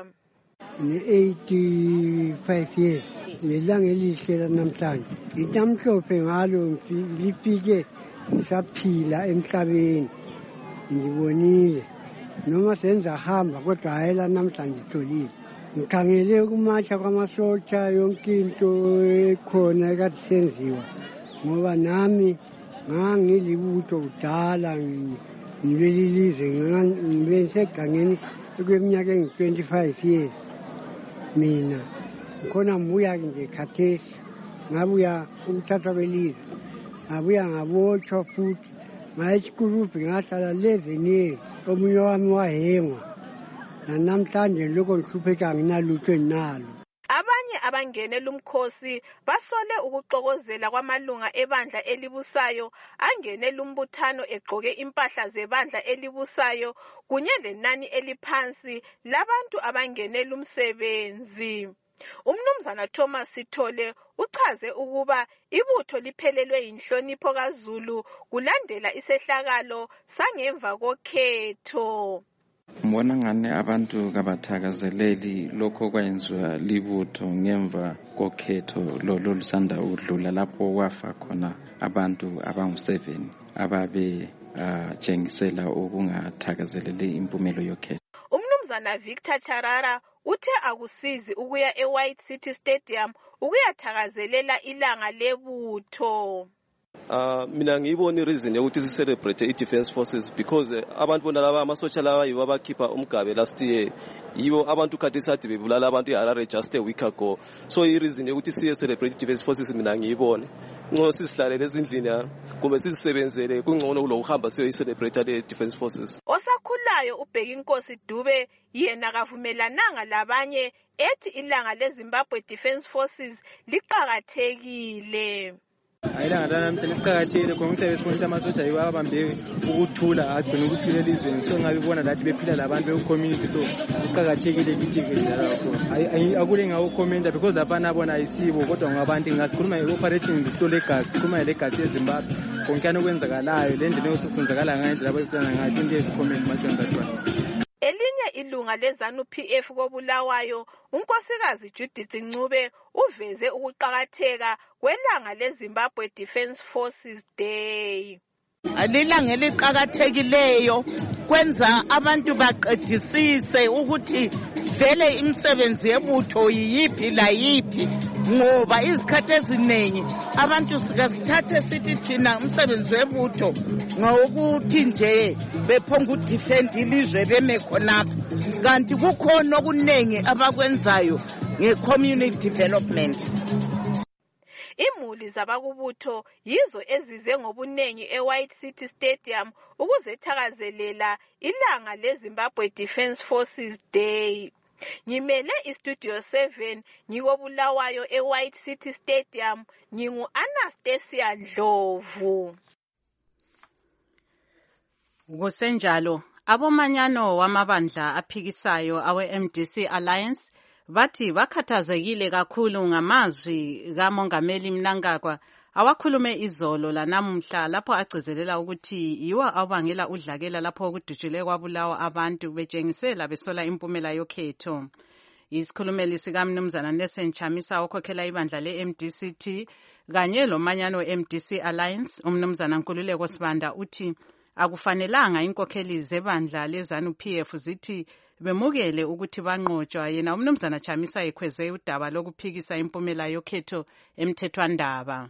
Ni-eighty-five years lelanga elihle lanamhlanje, intamhlophe ngalo lifike ngisaphila emhlabeni, ngibonile noma senza hamba kodwa hayi lanamhlanje tholile. Ngikhangele ukumatsha kwamasotsha yonke into ekhona ekade senziwa ngoba nami ngangilibutho kudala ngilelilizwe ngibe ngisegangeni kweminyaka engu-twenty-five years. Mina ngikhona ngibuya nje khathesi, ngabuya ukuthathwa kwelizwe, ngabuya ngabotshwa futhi ngaya esikurubhi ngahlala eleven years, omunye wami wahengwa. Namhlanje lokho ngihlupheka nginalutho enalo. Abanye abangene lumkhosi basole ukuxokozela kwamalunga ebandla elibusayo angene lumbuthano egqoke impahla zebandla elibusayo kunye lenani eliphansi labantu abangene lumsebenzi. Umnumzana Thomas Sithole uchaze ukuba ibutho liphelelwe inhlonipho kaZulu kulandela isehlakalo sangemva kokhetho. Mbona ngane abantu kabathakazeleli lokho kwenziwa libutho ngemva kokhetho lolo lusanda udlula lapho kwafa khona abantu abangu seven ababe atshengisela ukungathakazeleli impumelo yokhetho. Umnumzana Victor Charara uthe akusizi ukuya eWhite City Stadium ukuyathakazelela ilanga lebutho. Uh, mina ngiyibona ireason yokuthi si celebrate i-Defence Forces because uh, abantu bona laba amasotsha lawa yibo abakhipha umgabe last year, yibo abantu kade sathi bebulala abantu eHarare just a week ago. So ireason yokuthi siye celebrate i-Defence Forces mina ngiyibona ngcono sisihlalele ezindlini kumbe sisebenzele kungcono kulo uhamba siyo i-celebrate le-Defence Forces. Osakhulayo uBheki Inkosi Dube yena kavumelananga labanye ethi ilanga leZimbabwe Defence Forces liqhakathekile. Ayilanga lanamhlanje liqhakathekile khona ukuthi besibonisa amasotsha yiwo abambe ukuthula agcina ukuphila elizweni, so ngabibona lathi bephila labantu be-community, so liqhakathekile kithi ke akule ngawukhomenta because lapha nabona ayisibo kodwa ngabantu ngasikhuluma nge-operating zitolo legazi, sikhuluma ngelegazi eZimbabwe konkane okwenzakalayo le ndlela osenzakala ngayo indlela abayiplana ngayo into ezikhomenti masenzathiwa. Elinye ilunga leZANU P F koBulawayo unkosikazi Judith Ncube uveze ukuqhakatheka kwelanga leZimbabwe Defence Forces Day. Alilanga eliqhakathekileyo kwenza abantu baqedisise ukuthi vele imisebenzi yebutho yiphi la yiphi, ngoba izikhathi eziningi abantu sika sithathe sithi thina umsebenzi webutho ngokuthi nje bephonga udefend ilizwe beme khonapha, kanti kukhona okunengi abakwenzayo nge-community development. Imuli zabakubutho yizo ezize ngobunengi eWhite City Stadium ukuzethakazelela ilanga leZimbabwe Defence Forces Day. Ngimele iStudio seven ngikobulawayo eWhite City Stadium, ngingu Anastasia Ndlovu. Kusenjalo, abomanyano wamabandla aphikisayo awe M D C Alliance bathi bakhathazekile kakhulu ngamazwi kaMongameli Mnangagwa awakhulume izolo lanamuhla lapho agcizelela ukuthi yiwo abangela udlakela lapho kudutshulwe kwabulawa abantu betshengisela besola impumela yokhetho. Isikhulumeli sikaMnumzana Nelson Chamisa okhokhela ibandla le-M D C T kanye lomanyano we-M D C Alliance uMnumzana Nkululeko Sibanda uthi akufanelanga inkokheli zebandla leZANU P F zithi bemukele ukuthi banqotshwa. Yena uMnumzana Chamisa ekhweze udaba lokuphikisa impumela yokhetho emthethwandaba.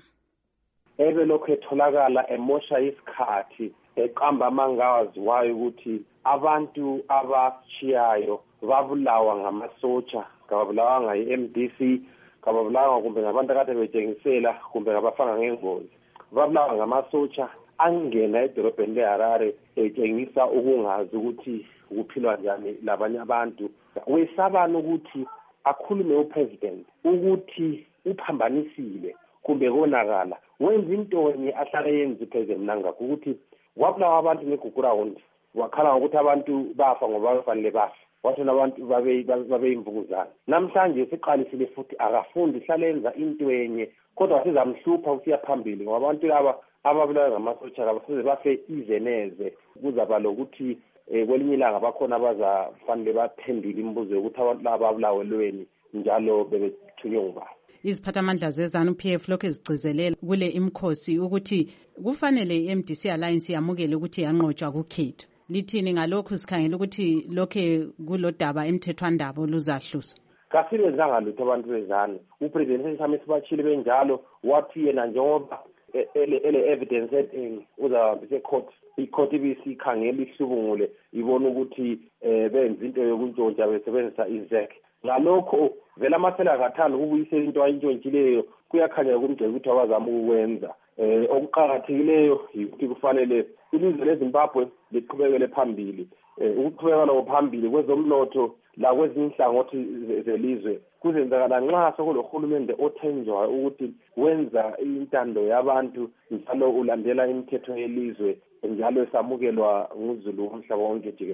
Ebe lokho etholakala emosha isikhathi eqamba amangawaziwayo ukuthi abantu abachiyayo babulawa ngamasotsha, kababulawa ngayi-M D C, kababulawa kumbe ngabantu akade betshengisela kumbe ngabafanga ngengozi, babulawa ngamasotsha angena edolobheni leHarare etshengisa ukungazi ukuthi ukuphilwa njani labanye abantu. Wesabana ukuthi akhulume upresident ukuthi uphambanisile kumbe konakala, wenza into enye ahlala yenza upresident Mnangagwa ukuthi wabulawa abantu ngeGugurawundi, wakhala ukuthi abantu bafa ngoba bafanele bafa, wathona abantu babe babe imvukuzana. Namhlanje siqalisile futhi akafundi hlala yenza into enye kodwa sizamhlupha ukuya phambili ngoba abantu laba ababulawa ngamasotsha kabafuze bafe izeneze. Kuzaba lokuthi kwelinye ilanga bakhona abazafanele baphendile imibuzo yokuthi abantu laba abulawelweni njalo bebethunywe ngubani. Iziphathamandla zeZANU P F lokho ezigcizelela kule imkhosi ukuthi kufanele i-M D C Alliance yamukele ukuthi yanqotshwa kukhetho. Lithini ngalokho sikhangela ukuthi lokho kulodaba emthethwandaba oluzahlusa? Kasibenzanga lutho abantu beZANU. Upresident Chamisa bachile benjalo wathi yena njengoba ele ele evidence ethi uzahambisa ecourt, icourt ibisikhangela ihlubungule ibona ukuthi benza into yokuntshontsha besebenzisa izek. Ngalokho vele amathela akathanda ukubuyisela into ayintshontshileyo, kuyakhanya kumgceke ukuthi abazama ukwenza. Eh okuqhakathekileyo ukuthi kufanele ilizwe leZimbabwe liqhubekele phambili. Eh ukuqhubekela phambili kwezomnotho la kwezinye inhlangothi zelizwe kuzenzakala nxa sokulohulumende othenjwayo ukuthi wenza intando yabantu njalo ulandela imithetho yelizwe njalo esamukelwa nguzulu umhlaba wonke jikelele.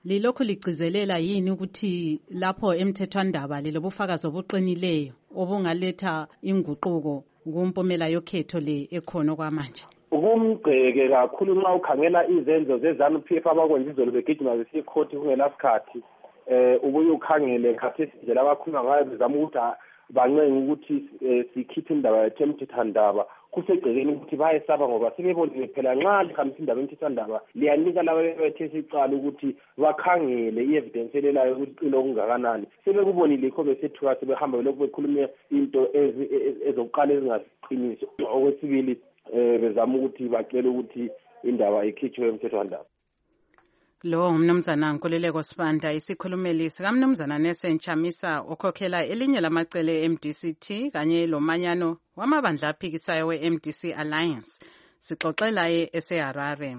lilokhu ligcizelela yini ukuthi lapho emthethwandaba lelobufakazi obuqinileyo obungaletha inguquko kumpumela yokhetho le ekhona kwamanje? Kumgceke kakhulu nxa ukhangela izenzo ze-ZANU-P F abakwenza izolo begijima besiya ekhoti kungelasikhathi eh ubuye ukhangele khathesi nje abakhuluma ngayo bezama ukuthi bancenga ukuthi sikhiphe indaba yethu emthethwandaba kusegcekeni ukuthi bayesaba ngoba sebebonile phela nxa lihambisa indaba emthethwandaba liyanika laba bethe sicala ukuthi bakhangele i-evidence elelayo ukuthi lokungakanani sebekubonile ikho besethuka sebehamba lokhu bekhuluma into ezokuqala ezingasiqiniso. Okwesibili bezama ukuthi bacela ukuthi indaba ikhitshwe emthethwandaba. Lo umnumzana Nkululeko Sibanda isikhulumeli sikamnumzana Nelson Chamisa okhokhela elinye lamacele e-M D C T kanye lomanyano wamabandla aphikisayo we-M D C Alliance sixoxela eseHarare.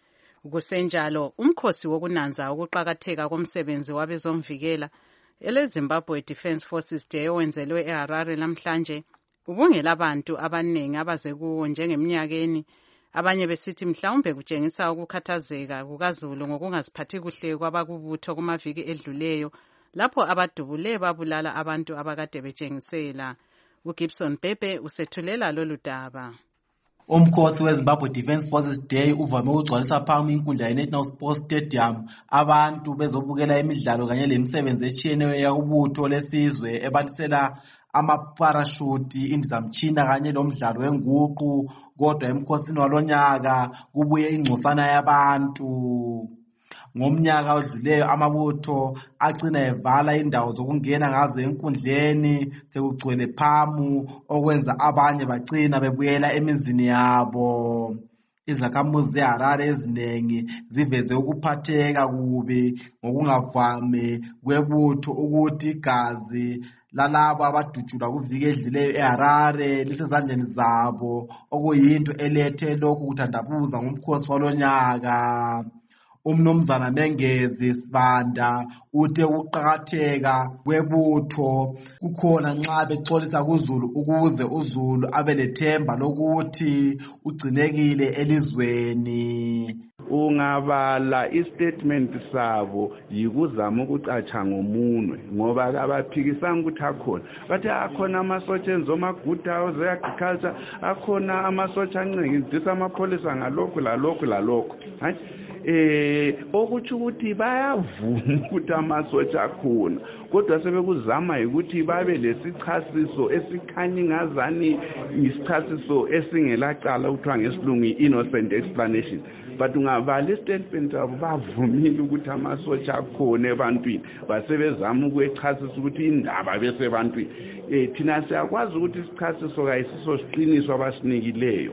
Kusenjalo umkhosi wokunanza ukuqhakatheka komsebenzi wabezomvikela ele-Zimbabwe Defence Forces Day owenzelwe eHarare namhlanje ubungela abantu abaningi abaze kuwo njengeminyakeni, abanye besithi mhlawumbe kutshengisa ukukhathazeka kukaZulu ngokungaziphathi kuhle kwabakubutho kumaviki edluleyo lapho abadubule babulala abantu abakade betshengisela. uGibson Pepe usethulela lolu daba. Umkhosi weZimbabwe Defence Forces Day uvame ukugcwalisa phambi inkundla ye-National Sports Stadium abantu bezobukela imidlalo kanye lemisebenzi etshiyeneyo yakubutho lesizwe ebalisela amaparashuti, indizamtshina kanye lomdlalo wenguqu. Kodwa emkhosini walonyaka kubuye ingcosana yabantu. Ngomnyaka odluleyo amabutho agcina evala indawo zokungena ngazo enkundleni sekugcwele phamu okwenza abanye bagcina bebuyela emizini yabo. Izakhamuzi zeHarare ezinengi ziveze ukuphatheka kubi ngokungavami kwebutho ukuthi igazi lalabo abadutshulwa kuviki edluleyo eHarare lisezandleni zabo, okuyinto elethe lokhu kuthandabuza ngomkhosi walonyaka. Umnumzana Mengezi Sibanda uthe ukuqhakatheka kwebutho kukhona nxa bexolisa kuZulu ukuze uZulu abelethemba lokuthi ugcinekile elizweni. Ungabala istatement sabo yikuzama ukucatsha ngomunwe ngoba abaphikisanga ukuthi akhona bathi akhona amasotsha enzo ama-good house e-agriculture, akhona amasotsha ancedisa amapholisa ngalokhu lalokhu lalokhu hayi eh okuthi ukuthi bayavuma ukuthi amasotsha akhona kodwa sebekuzama ukuthi babe lesichasiso esikhanya ingazani isichasiso esingelacala ukuthiwa ngesilungu innocent explanation. But ungabala istatement abo bavumile ukuthi amasotsha akhona ebantwini basebezama ukwechasisa ukuthi indaba bese ebantwini eh thina siyakwazi ukuthi isichasiso kayisiso siqiniso abasinikileyo.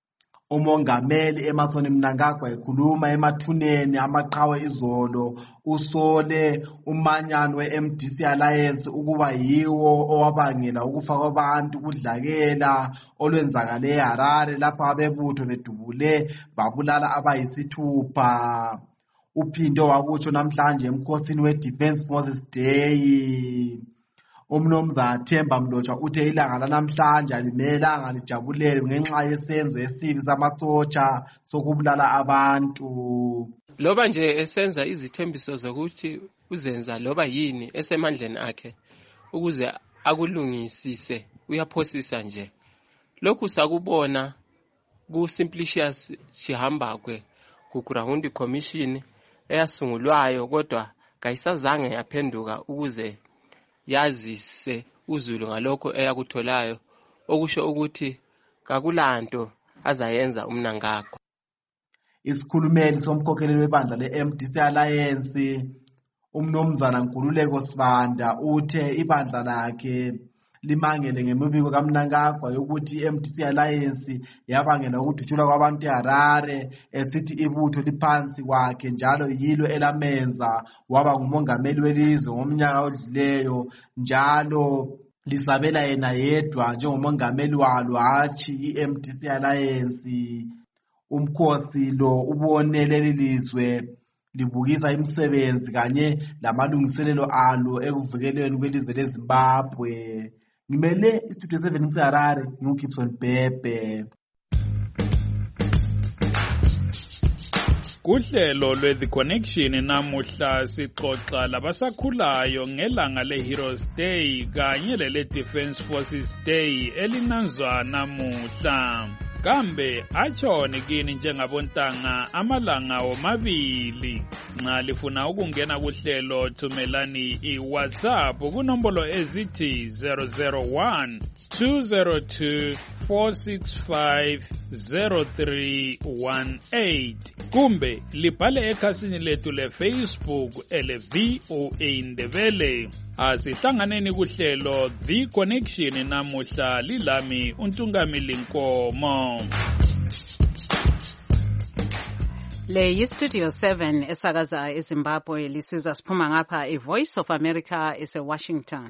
Umongameli Emmerson Mnangagwa ekhuluma emathuneni amaqhawe izolo usole umanyano we-M D C Alliance ukuba yiwo owabangela ukufa kwabantu kudlakela olwenzakale eHarare lapho abebutho bedubule babulala abayisithupha. Uphinde wakutsho namhlanje emkhosini we-Defence Forces Day. Umnumzana Themba Mlotshwa uthe ilanga lanamhlanje alimelanga lijabulele ngenxa yesenzo esibi samasotsha sokubulala abantu. Loba nje esenza izithembiso zokuthi uzenza loba yini esemandleni akhe ukuze akulungisise uyaphosisa nje. Lokhu sakubona ku Simplicius Chihambakwe ku Ground Commission eyasungulwayo kodwa kayisazange yaphenduka ukuze yazise uZulu ngalokho eyakutholayo okusho ukuthi kakulanto azayenza uMnangagwa. Isikhulumeli somkhokheleli webandla le-M D C Alliance umnumzana Nkululeko Sibanda uthe ibandla lakhe limangele ngemibiko kaMnangagwa yokuthi i-M D C Alliance yabangela ukudutshulwa kwabantu eHarare esithi ibutho liphansi kwakhe njalo yilo elamenza waba ngumongameli welizwe ngomnyaka odluleyo njalo lisabela yena yedwa njengomongameli walo hatshi i-M D C Alliance. Umkhosi lo ubone leli lizwe libukisa imisebenzi kanye lamalungiselelo alo ekuvikeleni kwelizwe leZimbabwe. Ngimele istudio seven eHarare nguGibson Pepe. Kuhlelo lwe-The Connection namuhla sixoxa labasakhulayo ngelanga le-Heroes Day kanye lele-Defence Forces Day elinanzwa namuhla. Kambe achone kini njengabontanga amalanga omabili. Nxa lifuna ukungena kuhlelo thumelani i-WhatsApp kunombolo ezithi zero zero one two zero two four six five zero three one eight kumbe libhale ekhasini lethu le-Facebook ele-V O A Ndebele. Asihlanganeni kuhlelo The Connection namuhla lilami uNtungamili Nkomo. Le yi-Studio seven esakaza eZimbabwe lisiza siphuma ngapha i-Voice of America ese-Washington.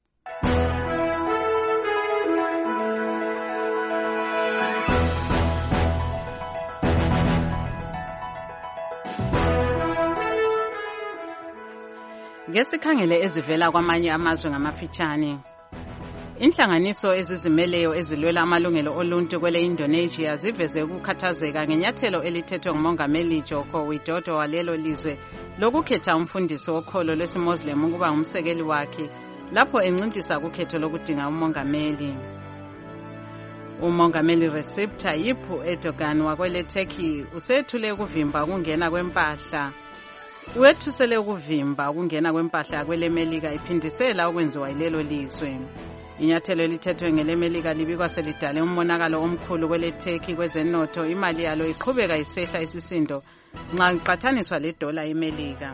Ngesikhangele ezivela kwamanye amazwe ngamafitshane. Inhlanganiso ezizimeleyo ezilwela amalungelo oluntu kwele Indonesia ziveze ukukhathazeka ngenyathelo elithethwe ngumongameli Joko Widodo walelo lizwe lokukhetha umfundisi wokholo lwesiMuslim ukuba ngumsekeli wakhe lapho encintisa kukhetho lokudinga umongameli. Umongameli Recep Tayyip Erdogan wakwele Turkey usethule ukuvimba ukungena kwempahla. Wethusele ukuvimba ukungena kwempahla kwele Melika iphindisela okwenziwa yilelo lizwe. Inyathelo elithethwe ngele Melika libikwa selidale umonakalo omkhulu kwele Turkey kwezenotho, imali yalo iqhubeka isehla isisindo nxa iqathaniswa le dollar eMelika.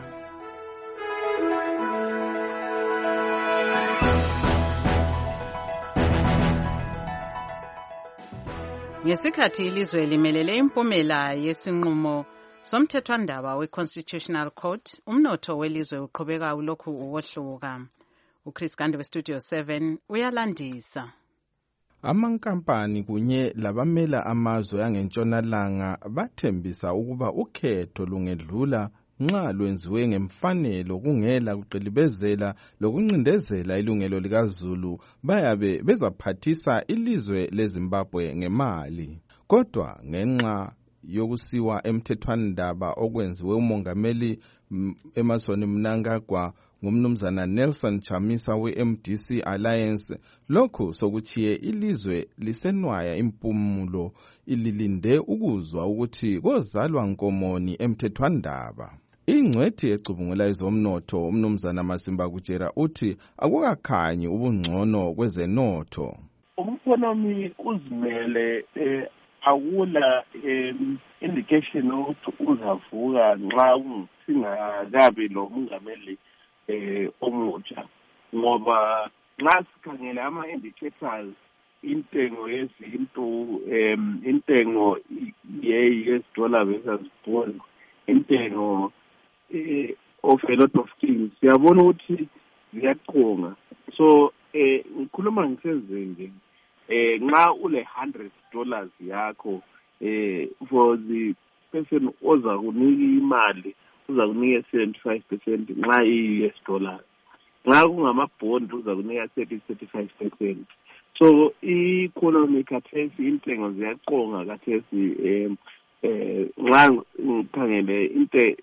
Ngesikhathi ilizwe limelele impumela yesinqumo somthethwandaba we-Constitutional Court, umnotho welizwe uqhubeka ulokhu uwohluka. uChris Gande we-Studio seven uyalandisa. Amankampani kunye labamela amazwe angentshonalanga bathembisa ukuba ukhetho lungedlula nxa lwenziwe ngemfanelo kungela kuqilibezela lokuncindezela ilungelo likaZulu bayabe bezaphathisa ilizwe leZimbabwe ngemali. Kodwa ngenxa yokusiwa emthethwandaba okwenziwe umongameli Emmerson Mnangagwa ngumnumzana Nelson Chamisa we-M D C Alliance, lokhu sokuchiye ilizwe lisenwaya impumulo ililinde ukuzwa ukuthi kozalwa nkomoni emthethwandaba. Ingcwethi ecubungula ezomnotho umnumzana Masimba Kutshera uthi akukakhanyi ubungcono kwezenotho. Umkonomi uzimele eh, awula um, indication ukuthi uzavuka nxa singakabi lo mongameli eh omutsha, ngoba nxa sikhangela ama-indicators intengo yezinto um intengo ye-U S dollar versus bond, intengo eh, of a lot of things siyabona ukuthi ziyaqonga. So eh ngikhuluma ngisezingeni eh nxa ule one hundred dollars yakho eh for the person oza kunika imali uza kunika seventy-five percent nxa i-U S dollars, nxa kungamabond uza kunika thirty to thirty-five percent. So i-economy khathesi intengo ziyaqonga khathesi um eh nxa ngikhangele inte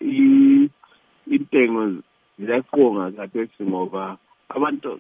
intengo ziyaqonga khathesi ngoba abantu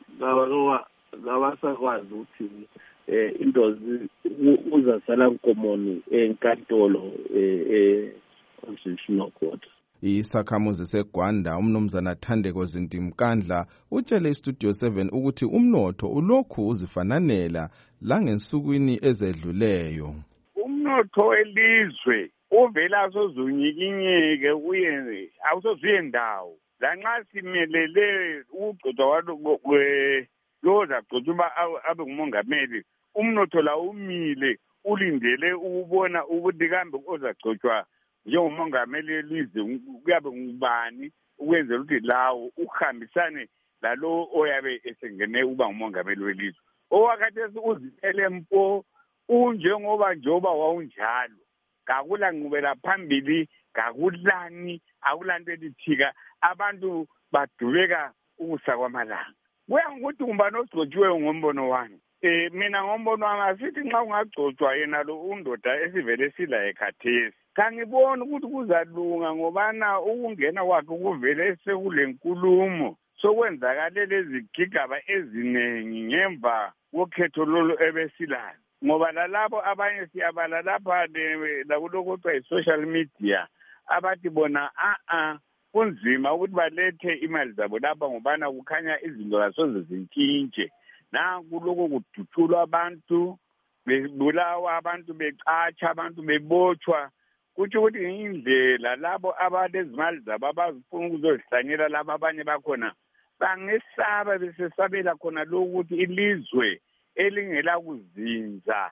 abasakwazi ukuthi eh into uzasala nkomoni enkantolo eh constitutional court. Isakhamuzi seGwanda umnumzana Thandeko Zintimkandla utshele iStudio seven ukuthi umnotho ulokhu uzifananela langensukwini ezedluleyo. Umnotho welizwe uvela sozunyikinyeke kuyenze awusozuye ndawo lanxa simelele ukugcotshwa kwalo loza gcotshwa abe ngumongameli. Umnotho la umile ulindele ukubona ukuthi kambe ozagcotshwa njengomongameli welizwe kuyabe ngubani ukwenzela ukuthi lawo uhambisane lalo oyabe esengene uba ngumongameli welizwe. Owakhathesi uzimele mpo unjengoba njoba wawunjalo, kakula nqubela phambili, kakulani, akulanto elithika, abantu badubeka ukusa kwamalanga. Kuya ngokuthi umbani osigcotshiweyo ngombono wami. Eh mina ngombono wami asithi nxa ungagcotshwa yena lo undoda esivele sila ekhathesi kangiboni ukuthi kuzalunga ngobana ukungena kwakhe kuvele sekulenkulumo sokwenzakale lezi gigaba eziningi ngemva kokhetho lolu ebesilayo ngoba lalabo abanye siyabala lapha lakulokho kuthiwa yi-social media abathi bona a-a kunzima ukuthi balethe imali zabo lapha ngobana kukhanya izinto kasoze zintshintshe nanku lokho kuduthulwa abantu bebulawa abantu becatsha abantu bebotshwa kuthi ukuthi indlela labo abalezimali zabo abazifuna ukuzozihlanyela labo abanye bakhona bangesaba besesabela khona lokuthi ilizwe elingela kuzinza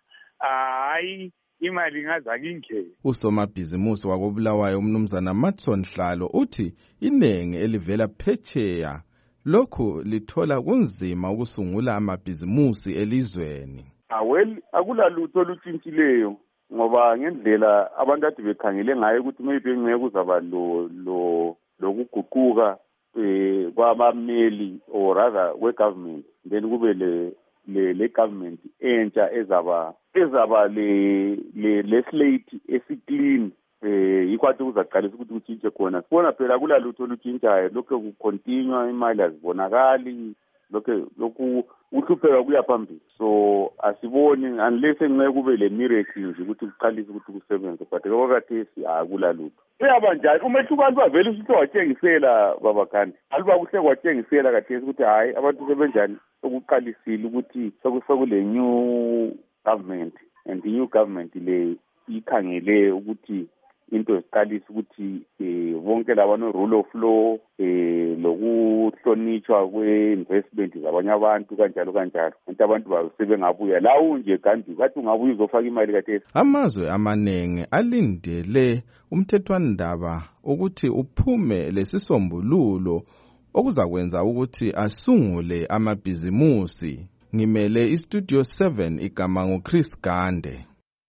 hayi imali ingaza kindlela. Usomabhizimusi wakobulawayo umnumzana Matson Hlalo uthi inengi elivela phetsheya lokhu lithola kunzima ukusungula amabhizimusi elizweni. Well, akulalutho olutshintshileyo ngoba ngendlela abantu ade bekhangele ngayo ukuthi maybe ngeke kuzaba lo lo lokuguquka eh kwabameli or rather we government then kube le le le government entsha ezaba ezaba le le legislate esiclean eh ikwathi uzaqalisa ukuthi utshintshe khona sibona phela kulalutho olutshintshayo lokho kucontinue imali azibonakali lokho lokhu uhlupheka kuya phambili so asiboni unless engeke kube le miracle nje ukuthi kuqalise ukuthi kusebenze but kwakathesi akulalutho uyaba njani umehluko abantu bavele usihle watshengisela baba Khandi aluba kuhle kwatshengisela kathesi ukuthi hayi abantu sebenjani okuqalisile ukuthi sokusokule new government and the new government le ikhangele ukuthi into esiqalisa ukuthi eh bonke labano rule of law eh lokuhlonitshwa kweinvestment zabanye abantu kanjalo kanjalo ukuthi abantu basebengabuya la unje kanti kathi ungabuya uzofaka imali kathesi. Amazwe amanengi alindele umthethwandaba ukuthi uphume lesisombululo okuzakwenza ukuthi asungule amabhizimusi. Ngimele istudio seven igama nguChris Gande.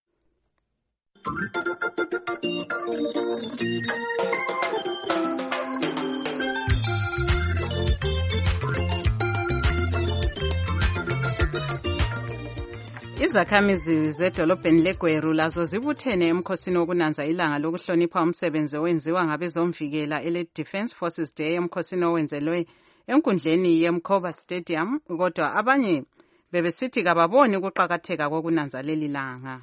Izakhamizi zedolobheni leGweru lazo zibuthene emkhosini wokunanza ilanga lokuhlonipha umsebenzi owenziwa ngabezomvikela ele Defence Forces Day emkhosini owenzelwe enkundleni yeMkhoba Stadium kodwa abanye bebesithi kababoni ukuqakatheka kokunanza leli langa.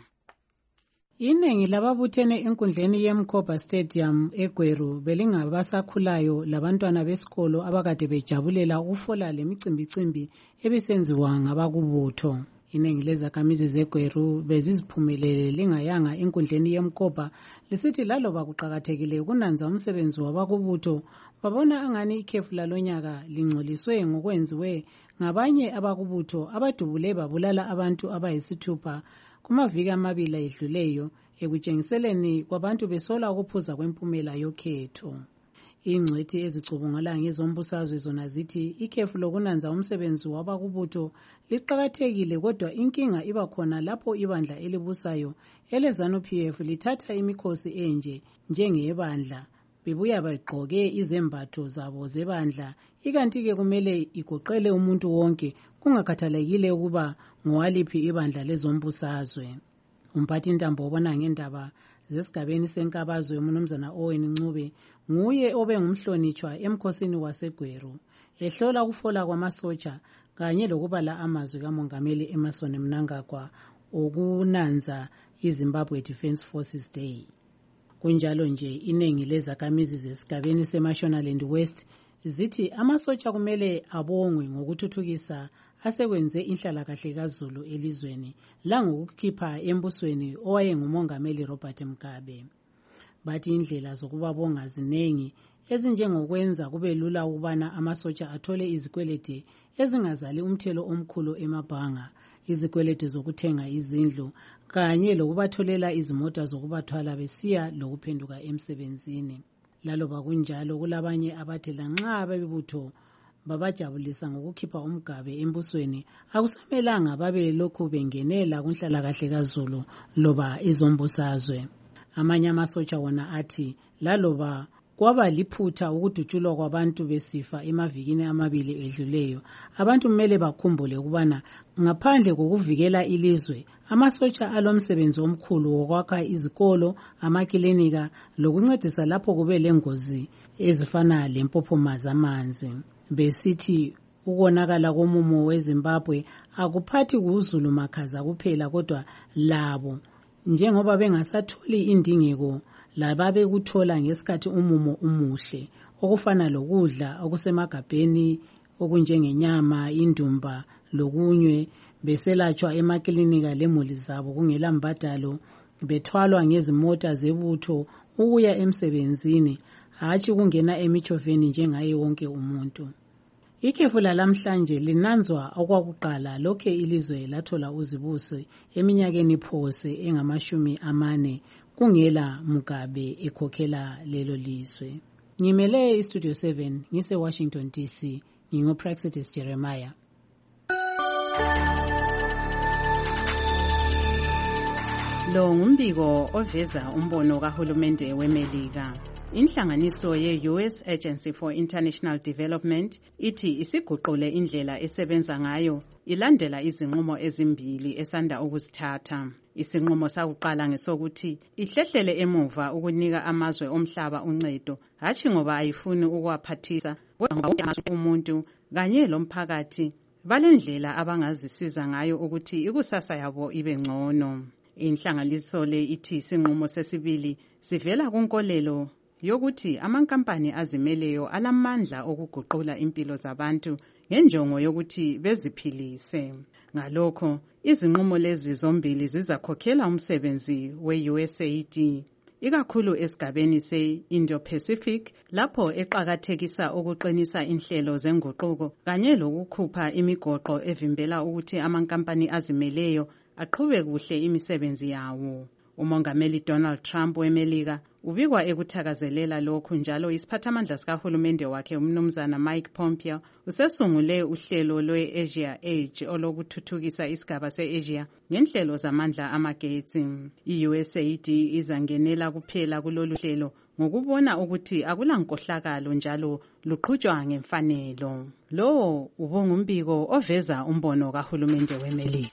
Iningi lababuthene enkundleni yeMkhoba Stadium eGweru belingabasakhulayo labantwana besikolo abakade bejabulela ukufola lemicimbicimbi ebisenziwa ngabakubutho. Iningi lezakhamizi zeGweru beziziphumelele lingayanga enkundleni yeMkhoba lisithi laloba kuqakathekile ukunanza umsebenzi wabakubutho babona angani ikhefu lalonyaka lingcoliswe ngokwenziwe ngabanye abakubutho abadubule babulala abantu abayisithupha kumaviki amabili edluleyo ekutshengiseleni kwabantu besola ukuphuza kwempumela yokhetho. Ingcwethi ezicubungula ngezombusazwe zona zithi ikhefu lokunanza umsebenzi wabakubutho liqakathekile kodwa inkinga iba khona lapho ibandla elibusayo eleZANU P F lithatha imikhosi enje njengebandla bebuya bagqoke izembatho zabo zebandla ikanti ke kumele igoqele umuntu wonke kungakhathalekile ukuba ngowaliphi ibandla lezombusazwe. Umphathi intambo obona ngendaba zesigabeni senkabazwe umnumzana Owen Ncube nguye obengumhlonitshwa emkhosini waseGweru ehlola ukufola kwamasotsha kanye lokubala amazwi kaMongameli Emmerson Mnangagwa okunanza iZimbabwe Defence Forces Day. Kunjalo nje iningi lezakhamizi zesigabeni seMashonaland West zithi amasotsha kumele abongwe ngokuthuthukisa asekwenze inhlalakahle kaZulu elizweni langokukhipha embusweni owayengumongameli Robert Mugabe. Bathi indlela zokubabonga zinengi ezinjengokwenza kube lula ukubana amasotsha athole izikweleti ezingazali umthelo omkhulu emabhanga, izikweleti zokuthenga izindlu kanye lokubatholela izimota zokubathwala besiya lokuphenduka emsebenzini. Laloba kunjalo kulabanye abathi lanxa bebutho babajabulisa ngokukhipha umgabe embusweni akusamelanga babe lokhu bengenela kunhlalakahle kaZulu loba izombusazwe. Amanye amasotsha wona athi laloba kwaba liphutha ukudutshulwa kwabantu besifa emavikini amabili edluleyo. Abantu kumele bakhumbule ukubana ngaphandle kokuvikela ilizwe, amasotsha alomsebenzi omkhulu wokwakha izikolo, amakilinika lokuncedisa lapho kube lengozi ezifana lempophoma zamanzi. Besithi ukonakala komumo weZimbabwe akuphathi kuZulu makhaza kuphela kodwa labo njengoba bengasatholi indingeko lababe kuthola ngesikhathi umumo umuhle okufana lokudla okusemagabheni okunjengenyama, indumba lokunye, beselatshwa emakilinika lemuli zabo kungela mbadalo, bethwalwa ngezimota zebutho ukuya emsebenzini, hatshi kungena emichoveni njengaye wonke umuntu. Ikhefu lalamhlanje linanzwa okwakuqala lokhe ilizwe lathola uzibusi eminyakeni phose engamashumi amane kungela Mugabe ekhokhela lelo lizwe. Ngimele iStudio seven ngise Washington D C, ngingoPraxidis Jeremiah. Lo ngumbiko oveza umbono kahulumende weMelika. Inhlanganiso ye-U S Agency for International Development ithi isiguqule indlela esebenza ngayo ilandela izinqumo ezimbili esanda ukuzithatha. Isinqumo sakuqala ngesokuthi ihlehlele emuva ukunika amazwe omhlaba uncedo, hatshi ngoba ayifuni ukwaphathisa kodwa umuntu kanye lomphakathi balendlela abangazisiza ngayo ukuthi ikusasa yabo ibe ngcono. Inhlanganiso le ithi isinqumo sesibili sivela kunkolelo yokuthi amankampani azimeleyo alamandla okuguqula impilo zabantu ngenjongo yokuthi beziphilise. Ngalokho, izinqumo lezi zombili zizakhokhela umsebenzi we-U S A I D, ikakhulu esigabeni se-Indo-Pacific, lapho eqakathekisa ukuqinisa inhlelo zenguquko kanye lokukhupha imigoqo evimbela ukuthi amankampani azimeleyo aqhube kuhle imisebenzi yawo. Umongameli Donald Trump weMelika ubikwa ekuthakazelela lokhu, njalo isiphathamandla sikahulumende wakhe umnumzana Mike Pompeo usesungule uhlelo lwe-Asia Age olokuthuthukisa isigaba se-Asia ngenhlelo zamandla amagetsi. I-U S A I D izangenela kuphela kulolu hlelo ngokubona ukuthi akulankohlakalo njalo luqhutshwa ngemfanelo. Lo ubungumbiko oveza umbono kahulumende weMelika.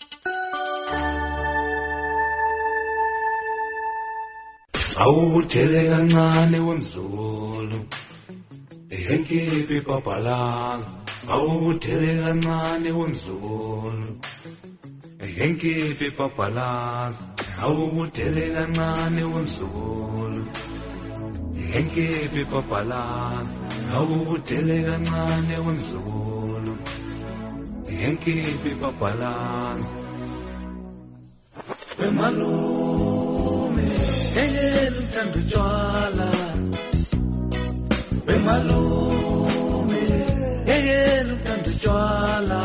Awubuthele kancane wemzulu ehenkipi papalaza. Awubuthele kancane wemzulu ehenkipi papalaza. Awubuthele kancane wemzulu ehenkipi papalaza. Awubuthele kancane wemzulu ehenkipi papalaza. Bemalume engel uthanda utshwala, bemalume engel uthanda utshwala,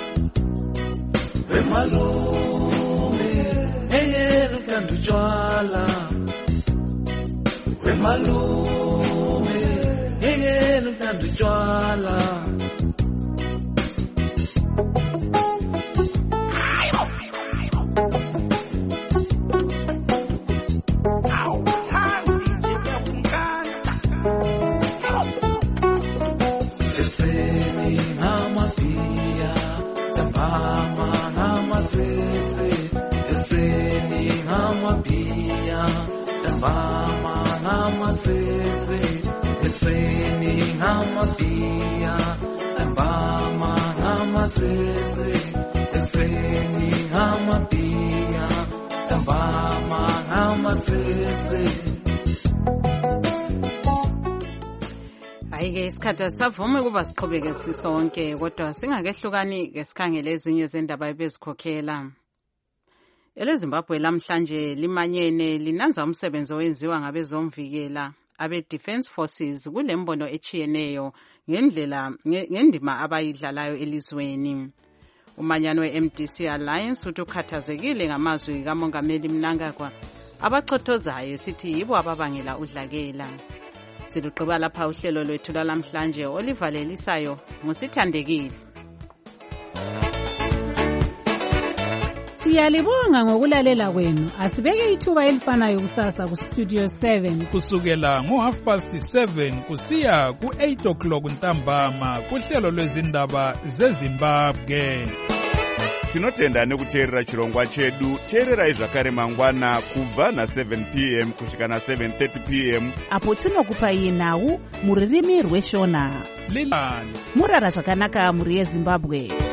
bemalume engel uthanda utshwala, bemalume engel uthanda utshwala. Hayi-ke isikhathi asavumi ukuba siqhubeke sisonke, kodwa singakehlukani ke sikhangele ezinye zendaba ebezikhokhela. EleZimbabwe lamhlanje limanyene linanza umsebenzi owenziwa ngabezomvikela abe-Defence Forces kulembono echiyeneyo ngendlela ngendima abayidlalayo elizweni. Umanyano we-M D C Alliance uthi ukhathazekile ngamazwi kaMongameli Mnangagwa abachothozayo sithi yibo ababangela udlakela. Siluqhuba lapha uhlelo lwethu lamhlanje olivalelisayo ngusithandekile. Siyalibonga ngokulalela kwenu. Asibeke ithuba elifanayo kusasa ku Studio seven kusukela ngo half past seven kusiya ku eight o'clock ntambama kuhlelo lwezindaba zeZimbabwe. Tinotenda nekuteerera chirongwa chedu. Teererai zvakare mangwana kubva na seven p m kusvika na seven thirty p m apo tinokupai nhau muririmi rweshona. Lilani murara zvakanaka muri yeZimbabwe.